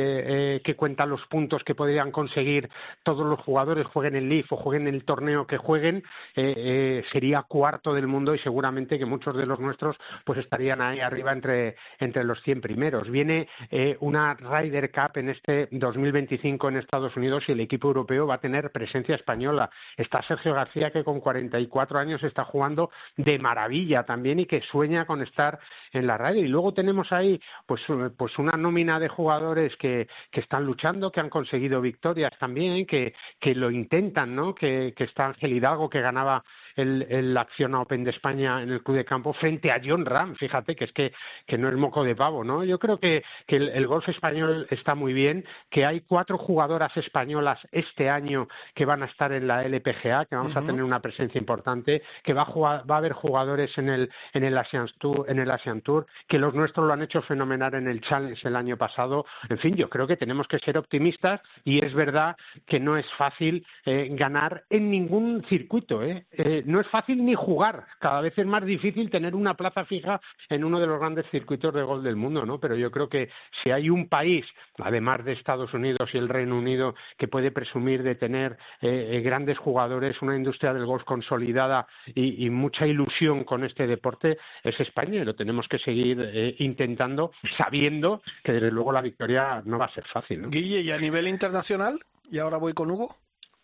eh, que cuenta los puntos que podrían conseguir todos los jugadores, jueguen el Leaf o jueguen el torneo que jueguen, eh, eh, sería cuarto del mundo y seguramente que muchos de los nuestros pues estarían ahí arriba entre, entre los cien primeros. Viene eh, una Ryder Cup en este dos mil veinticinco en Estados Unidos y el equipo europeo va a tener presencia española. Está Sergio García, que con cuarenta y cuatro años está jugando de maravilla también y que sueña con estar en la Ryder. Y luego tenemos ahí pues, pues una nómina de jugadores que, que están luchando, que han conseguido victorias también, que, que lo intentan, ¿no? Que, que está Ángel Hidalgo, que ganaba el, el Acciona Open de España en el Club de Campo frente a Jon Rahm. Fíjate que es que, que no es moco de pavo, ¿no? Yo creo que, que el, el golf español está muy bien, que hay cuatro jugadoras españolas este año que van a estar en la L P G A, que vamos uh-huh. a tener una presencia importante, que va a jugar, va a haber jugadores en el en el Asian Tour, en el Asian Tour, que los nuestros lo han hecho fenomenal en el Challenge el año pasado. En fin, yo creo que tenemos que ser optimistas y es verdad que no es fácil eh, ganar en ningún circuito, ¿eh? Eh, no es fácil ni jugar, cada vez es más difícil tener una plaza fija en uno de los grandes circuitos de golf del mundo, ¿no? Pero yo creo que si hay un país, además de Estados Unidos y el Reino Unido, que puede presumir de tener eh, eh, grandes jugadores, una industria del golf consolidada y, y mucha ilusión con este deporte, es España, y lo tenemos que seguir eh, intentando, sabiendo que desde luego la victoria no va a ser fácil, ¿no? Guille, ¿y a nivel internacional? Y ahora voy con Hugo.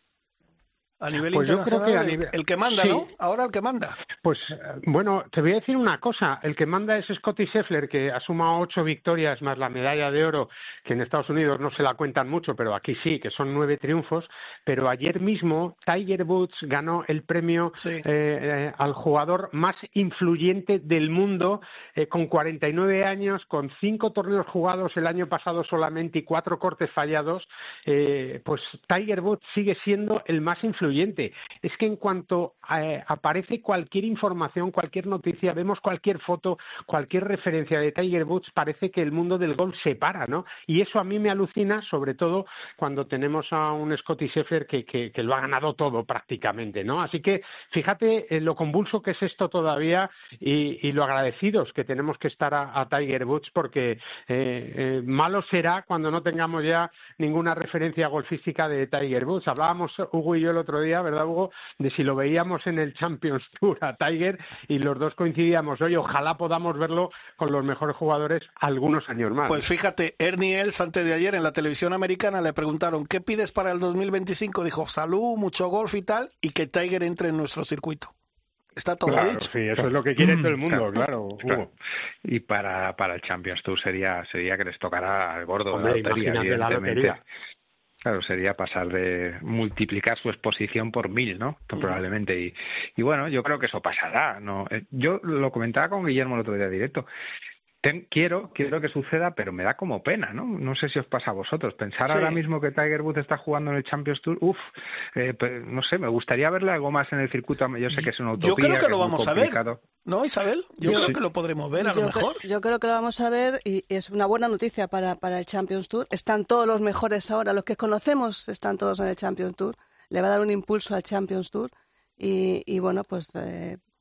A nivel pues internacional, yo creo que a nivel... el, el que manda, sí. ¿no? Ahora el que manda. Pues bueno, te voy a decir una cosa. El que manda es Scottie Scheffler, que ha sumado ocho victorias más la medalla de oro, que en Estados Unidos no se la cuentan mucho, pero aquí sí, que son nueve triunfos. Pero ayer mismo Tiger Woods ganó el premio sí. eh, eh, al jugador más influyente del mundo, eh, con cuarenta y nueve años, con cinco torneos jugados el año pasado solamente y cuatro cortes fallados. Eh, pues Tiger Woods sigue siendo el más influyente. Es que en cuanto eh, aparece cualquier información, cualquier noticia, vemos cualquier foto, cualquier referencia de Tiger Woods, parece que el mundo del golf se para, ¿no? Y eso a mí me alucina, sobre todo cuando tenemos a un Scottie Scheffler que, que, que lo ha ganado todo prácticamente, ¿no? Así que fíjate eh, lo convulso que es esto todavía y, y lo agradecidos que tenemos que estar a, a Tiger Woods, porque eh, eh, malo será cuando no tengamos ya ninguna referencia golfística de Tiger Woods. Hablábamos Hugo y yo el otro día, ¿verdad, Hugo?, de si lo veíamos en el Champions Tour a Tiger, y los dos coincidíamos, oye, ojalá podamos verlo con los mejores jugadores algunos años más. Pues fíjate, Ernie Els, antes de ayer en la televisión americana le preguntaron, ¿qué pides para el dos mil veinticinco? Dijo, salud, mucho golf y tal, y que Tiger entre en nuestro circuito. Está todo claro, dicho. Sí, eso es lo que quiere todo el mundo, claro. claro. Y para, para el Champions Tour sería sería que les tocara al gordo. Hombre, de la lotería, imagínate la lotería. Claro, sería pasar de multiplicar su exposición por mil, ¿no? Mm. Probablemente. Y, y bueno, yo creo que eso pasará, ¿no? Yo lo comentaba con Guillermo el otro día directo. Ten, quiero, quiero que suceda, pero me da como pena, ¿no? No sé si os pasa a vosotros. Pensar sí. ahora mismo que Tiger Woods está jugando en el Champions Tour, uff, eh, pues, no sé, me gustaría verle algo más en el circuito. Yo sé que es una utopía. Yo creo que, que lo vamos a ver, ¿no, Isabel? Yo, yo creo sí. que lo podremos ver, a yo lo mejor. Creo, yo creo que lo vamos a ver y es una buena noticia para, para el Champions Tour. Están todos los mejores ahora, los que conocemos están todos en el Champions Tour. Le va a dar un impulso al Champions Tour y, y bueno, pues... Eh,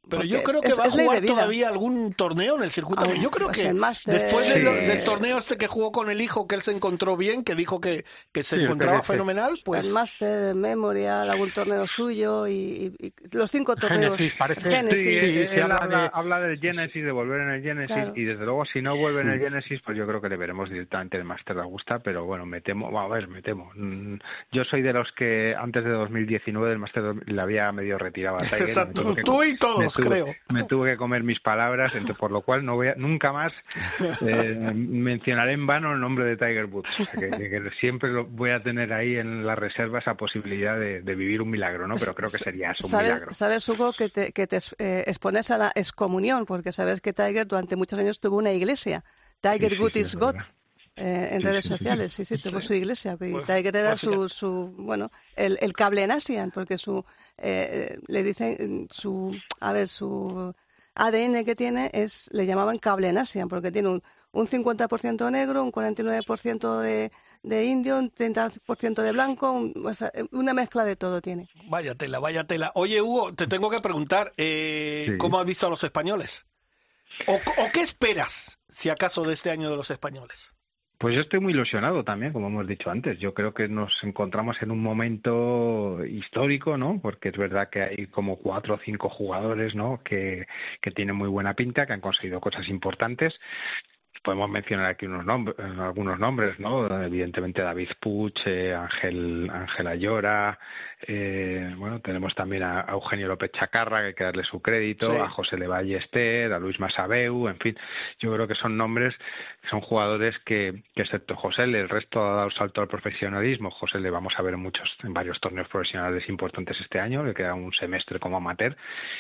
Pero yo creo que es, va a es jugar todavía algún torneo en el circuito. Ah, yo creo pues que Master... después de sí. lo, del torneo este que jugó con el hijo, que él se encontró bien, que dijo que, que se sí, encontraba fenomenal, pues... El Master, el Memorial, algún torneo suyo y, y, y los cinco torneos. Genesis, parece. Genesis. Sí, él, él habla, de... habla del Genesis, de volver en el Genesis, claro. Y desde luego si no vuelve en el Genesis, pues yo creo que le veremos directamente el Master de Augusta, pero bueno, me temo, a ver, me temo. Yo soy de los que antes de dos mil diecinueve del Master le había medio retirado a Tiger. Exacto, tú y todos, tuve, creo. Me tuve que comer mis palabras, entonces, por lo cual no voy a, nunca más eh, mencionaré en vano el nombre de Tiger Woods. O sea, que, que, que siempre lo voy a tener ahí en la reserva esa posibilidad de, de vivir un milagro, ¿no? Pero creo que sería eso, un ¿Sabes, milagro. Sabes, Hugo, que te, que te eh, expones a la excomunión, porque sabes que Tiger durante muchos años tuvo una iglesia. Tiger sí, sí, Woods sí, is God. Eh, en sí, redes sí, sociales, sí, sí, tuvo sí. su iglesia. Y pues, Tiger era pues, su, su, bueno, el, el cable en ASEAN, porque su, eh, le dicen, su, a ver, su A D N que tiene es, le llamaban cable en ASEAN, porque tiene un, un cincuenta por ciento negro, un cuarenta y nueve por ciento de, de indio, un treinta por ciento de blanco, un, o sea, una mezcla de todo tiene. Vaya tela, vaya tela. Oye, Hugo, te tengo que preguntar, eh, sí. ¿cómo has visto a los españoles? ¿O, ¿O qué esperas, si acaso, de este año de los españoles? Pues yo estoy muy ilusionado también, como hemos dicho antes. Yo creo que nos encontramos en un momento histórico, ¿no? Porque es verdad que hay como cuatro o cinco jugadores, ¿no? Que, que tienen muy buena pinta, que han conseguido cosas importantes. Podemos mencionar aquí unos nombres, algunos nombres, ¿no? Evidentemente David Puig, eh, Ángel Ángel Ayora, eh, bueno, tenemos también a, a Eugenio López Chacarra, que hay que darle su crédito, sí. A José Le Ballester, a Luis Masabeu, en fin, yo creo que son nombres, son jugadores que, que excepto José Le, el resto ha dado salto al profesionalismo. José Le vamos a ver en muchos, en varios torneos profesionales importantes este año, le queda un semestre como amateur,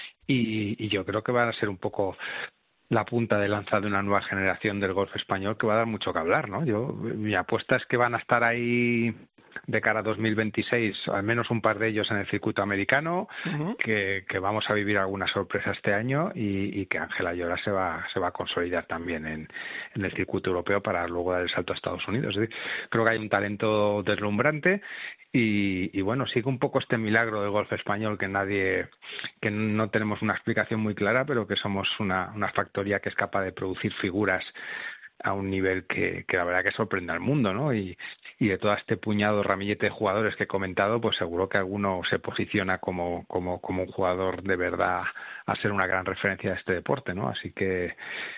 y, y yo creo que van a ser un poco la punta de lanza de una nueva generación del golf español que va a dar mucho que hablar, ¿no? Yo, mi apuesta es que van a estar ahí de cara a dos mil veintiséis, al menos un par de ellos en el circuito americano, uh-huh. que, que vamos a vivir alguna sorpresa este año y, y que Ángel Ayora se va, se va a consolidar también en, en el circuito europeo para luego dar el salto a Estados Unidos. Es decir, creo que hay un talento deslumbrante y, y bueno, sigue un poco este milagro del golf español que nadie, que no tenemos una explicación muy clara, pero que somos una, una factoría que es capaz de producir figuras a un nivel que, que la verdad que sorprende al mundo, ¿no? Y, y de todo este puñado ramillete de jugadores que he comentado, pues seguro que alguno se posiciona como, como, como un jugador de verdad a ser una gran referencia de este deporte, ¿no? Así que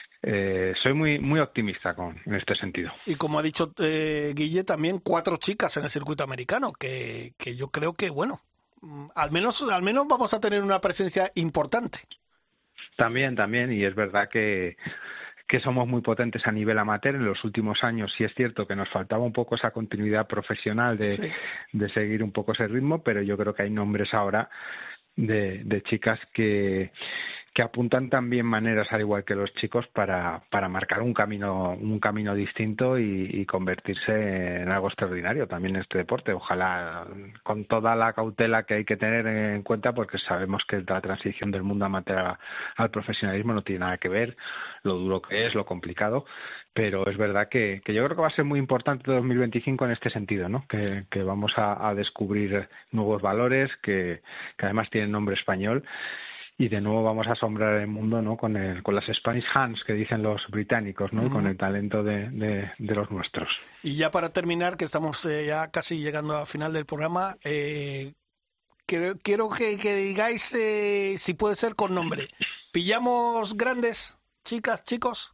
eh, soy muy muy optimista con, en este sentido. Y como ha dicho eh, Guille, también cuatro chicas en el circuito americano, que, que yo creo que, bueno, al menos, al menos vamos a tener una presencia importante. También, también, y es verdad que que somos muy potentes a nivel amateur. En los últimos años sí es cierto que nos faltaba un poco esa continuidad profesional de, sí. de seguir un poco ese ritmo, pero yo creo que hay nombres ahora de, de chicas que, que apuntan también maneras, al igual que los chicos, para, para marcar un camino un camino distinto y, y convertirse en algo extraordinario también en este deporte. Ojalá con toda la cautela que hay que tener en cuenta, porque sabemos que la transición del mundo amateur al profesionalismo no tiene nada que ver, lo duro que es, lo complicado, pero es verdad que, que yo creo que va a ser muy importante dos mil veinticinco en este sentido, ¿no? Que, que vamos a, a descubrir nuevos valores que, que además tienen nombre español. Y de nuevo vamos a asombrar el mundo, ¿no? Con el, con las Spanish hands que dicen los británicos, ¿no? Uh-huh. Y con el talento de, de, de los nuestros. Y ya para terminar, que estamos eh, ya casi llegando al final del programa, eh, quiero, quiero que, que digáis, eh, si puede ser con nombre, ¿pillamos grandes, chicas, chicos?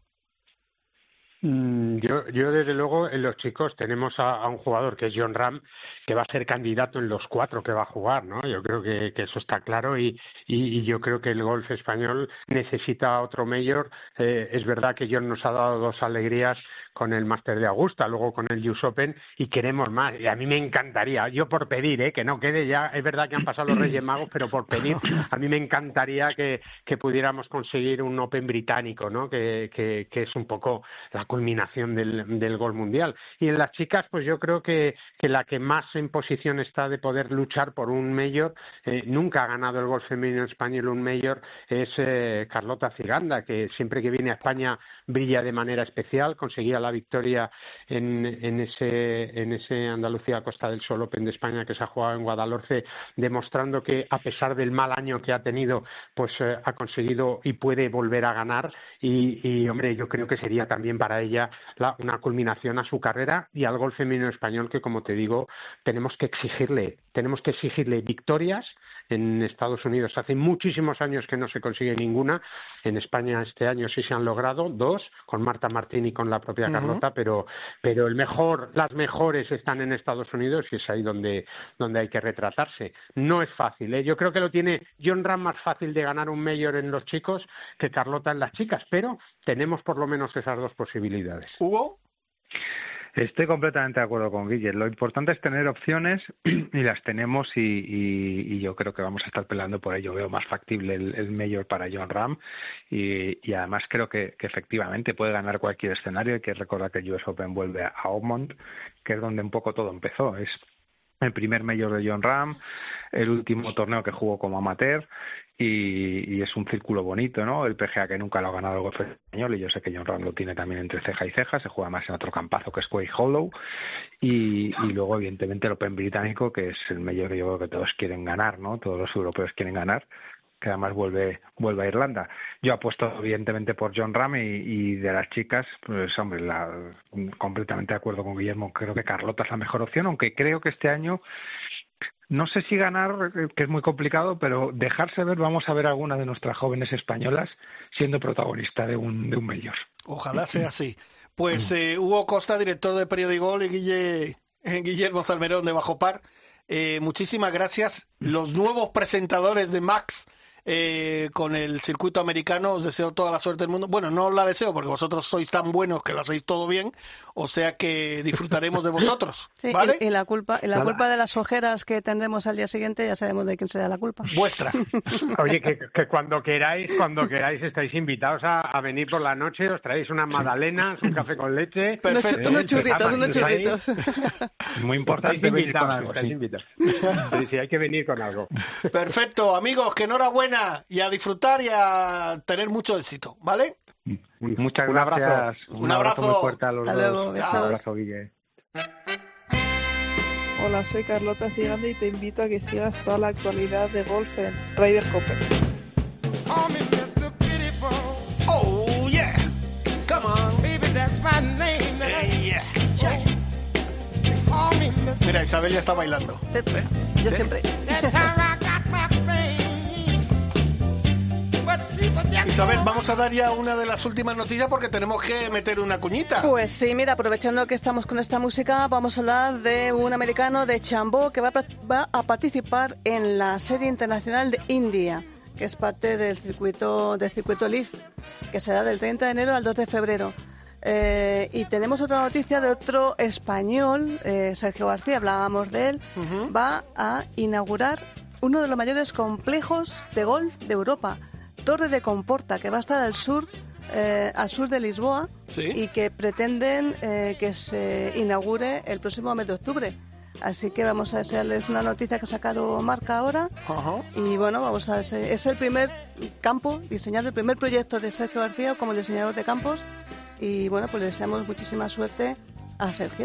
Yo, yo desde luego en los chicos tenemos a, a un jugador que es Jon Rahm, que va a ser candidato en los cuatro que va a jugar, ¿no? Yo creo que, que eso está claro y, y, y yo creo que el golf español necesita otro mayor. Eh, es verdad que Jon nos ha dado dos alegrías con el Master de Augusta, luego con el U S Open y queremos más. Y a mí me encantaría, yo por pedir, ¿eh? Que no quede ya, es verdad que han pasado los Reyes Magos, pero por pedir, a mí me encantaría que, que pudiéramos conseguir un Open británico, ¿no? Que, que, que es un poco la culminación del, del golf mundial. Y en las chicas, pues yo creo que, que la que más en posición está de poder luchar por un Major, eh, nunca ha ganado el golf femenino español un Major, es eh, Carlota Ciganda, que siempre que viene a España brilla de manera especial, conseguía la victoria en, en ese en ese Andalucía Costa del Sol Open de España que se ha jugado en Guadalhorce, demostrando que a pesar del mal año que ha tenido, pues eh, ha conseguido y puede volver a ganar y, y hombre, yo creo que sería también para ella la, una culminación a su carrera y al golf femenino español, que como te digo, tenemos que exigirle, tenemos que exigirle victorias. En Estados Unidos hace muchísimos años que no se consigue ninguna, en España este año sí se han logrado dos, con Marta Martín y con la propia uh-huh. Carlota, pero pero el mejor, las mejores están en Estados Unidos y es ahí donde, donde hay que retratarse. No es fácil, ¿eh? Yo creo que lo tiene Jon Rahm más fácil de ganar un Major en los chicos que Carlota en las chicas, pero tenemos por lo menos esas dos posibilidades. ¿Hugo? Estoy completamente de acuerdo con Guille. Lo importante es tener opciones y las tenemos y, y, y yo creo que vamos a estar peleando por ello. Veo más factible el, el Major para Jon Rahm y, y además creo que, que efectivamente puede ganar cualquier escenario. Hay que recordar que el U S Open vuelve a Oakmont, que es donde un poco todo empezó. Es el primer Major de Jon Rahm, el último torneo que jugó como amateur y, y es un círculo bonito, ¿no? El P G A que nunca lo ha ganado el golf español y yo sé que Jon Rahm lo tiene también entre ceja y ceja, se juega más en otro campazo que es Quail Hollow y, y luego evidentemente el Open británico que es el Major que yo creo que todos quieren ganar, ¿no? Todos los europeos quieren ganar, que además vuelve vuelve a Irlanda. Yo apuesto evidentemente por Jon Rahm y, y de las chicas, pues hombre, la, completamente de acuerdo con Guillermo, creo que Carlota es la mejor opción, aunque creo que este año no sé si ganar, que es muy complicado, pero dejarse ver, vamos a ver a alguna de nuestras jóvenes españolas siendo protagonista de un, de un Major. Ojalá sea así. Pues eh, Hugo Costa, director de Periodigol, y Guille, eh, Guillermo Salmerón de Bajo Par, eh, muchísimas gracias. Los nuevos presentadores de Max eh, con el circuito americano, os deseo toda la suerte del mundo. Bueno, no os la deseo porque vosotros sois tan buenos que lo hacéis todo bien, o sea que disfrutaremos de vosotros. Sí, ¿vale? y, y la culpa y la culpa de las ojeras que tendremos al día siguiente ya sabemos de quién será la culpa. Vuestra. Oye, que, que cuando queráis, cuando queráis estáis invitados a, a venir por la noche, os traéis unas magdalenas, un café con leche. Perfecto. Unos churritos, unos churritos. Muy importante venir con algo. Sí. Sí, sí, hay que venir con algo. Perfecto, amigos, que enhorabuena y a disfrutar y a tener mucho éxito, ¿vale? Muchas un gracias. Abrazo. Un, un abrazo muy fuerte a los Hasta dos. Luego, besos. Un abrazo, Guille. Hola, soy Carlota Ciganda y te invito a que sigas toda la actualidad de golf en Ryder Cope. Oh, yeah. Come on. Baby, that's my name. Hey, yeah. Yeah. Mira, Isabel ya está bailando. Sí, ¿eh? Yo ¿Sí? siempre. Isabel, vamos a dar ya una de las últimas noticias porque tenemos que meter una cuñita. Pues sí, mira, aprovechando que estamos con esta música, vamos a hablar de un americano de Chambó que va a, va a participar en la Serie Internacional de India, que es parte del circuito del circuito Leaf, que se da del treinta de enero al dos de febrero. Eh, y tenemos otra noticia de otro español, eh, Sergio García, hablábamos de él, uh-huh. va a inaugurar uno de los mayores complejos de golf de Europa, Torre de Comporta, que va a estar al sur, eh, al sur de Lisboa, ¿sí? Y que pretenden eh, que se inaugure el próximo mes de octubre. Así que vamos a desearles una noticia que ha sacado Marca ahora. Uh-huh. Y bueno, vamos a ese, es el primer campo diseñado, el primer proyecto de Sergio García como diseñador de campos. Y bueno, pues le deseamos muchísima suerte a Sergio.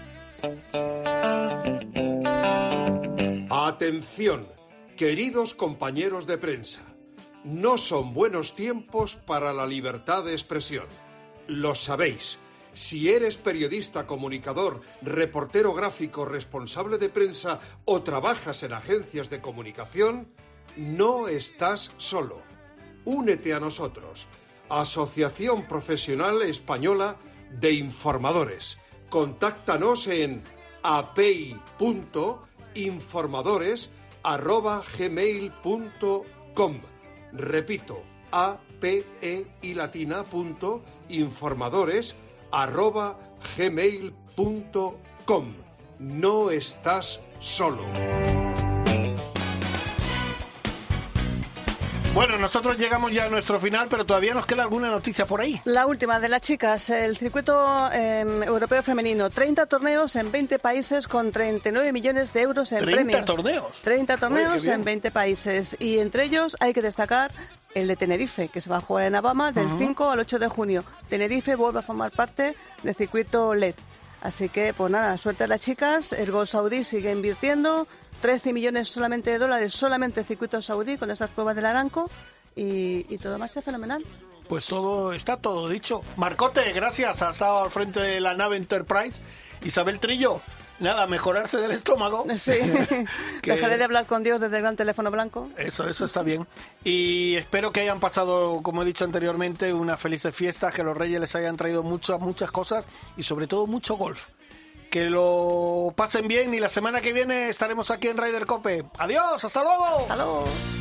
Atención, queridos compañeros de prensa. No son buenos tiempos para la libertad de expresión. Lo sabéis. Si eres periodista, comunicador, reportero gráfico, responsable de prensa o trabajas en agencias de comunicación, no estás solo. Únete a nosotros. Asociación Profesional Española de Informadores. Contáctanos en apei punto informadores arroba gmail punto com. Repito, a p e y latina punto informadores arroba gmail punto com. No estás solo. Bueno, nosotros llegamos ya a nuestro final, pero todavía nos queda alguna noticia por ahí. La última de las chicas, el circuito eh, europeo femenino. treinta torneos en veinte países con treinta y nueve millones de euros en premios. ¿treinta torneos? treinta torneos Oye, en veinte países. Y entre ellos hay que destacar el de Tenerife, que se va a jugar en Alabama del uh-huh. cinco al ocho de junio. Tenerife vuelve a formar parte del circuito L E D. Así que, pues nada, suerte a las chicas. El Gol Saudí sigue invirtiendo. trece millones solamente de dólares, solamente el circuito saudí con esas pruebas del Aramco. Y, y todo marcha fenomenal. Pues todo, está todo dicho. Marcote, gracias. Ha estado al frente de la nave Enterprise. Isabel Trillo, nada, mejorarse del estómago. Sí, que... dejaré de hablar con Dios desde el gran teléfono blanco. Eso, eso está bien. Y espero que hayan pasado, como he dicho anteriormente, unas felices fiestas, que los Reyes les hayan traído muchas, muchas cosas y sobre todo mucho golf. Que lo pasen bien y la semana que viene estaremos aquí en Ryder Cope. Adiós, hasta luego. Hasta luego.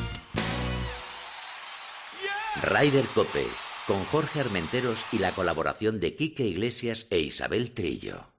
Ryder Cope, con Jorge Armenteros y la colaboración de Quique Iglesias e Isabel Trillo.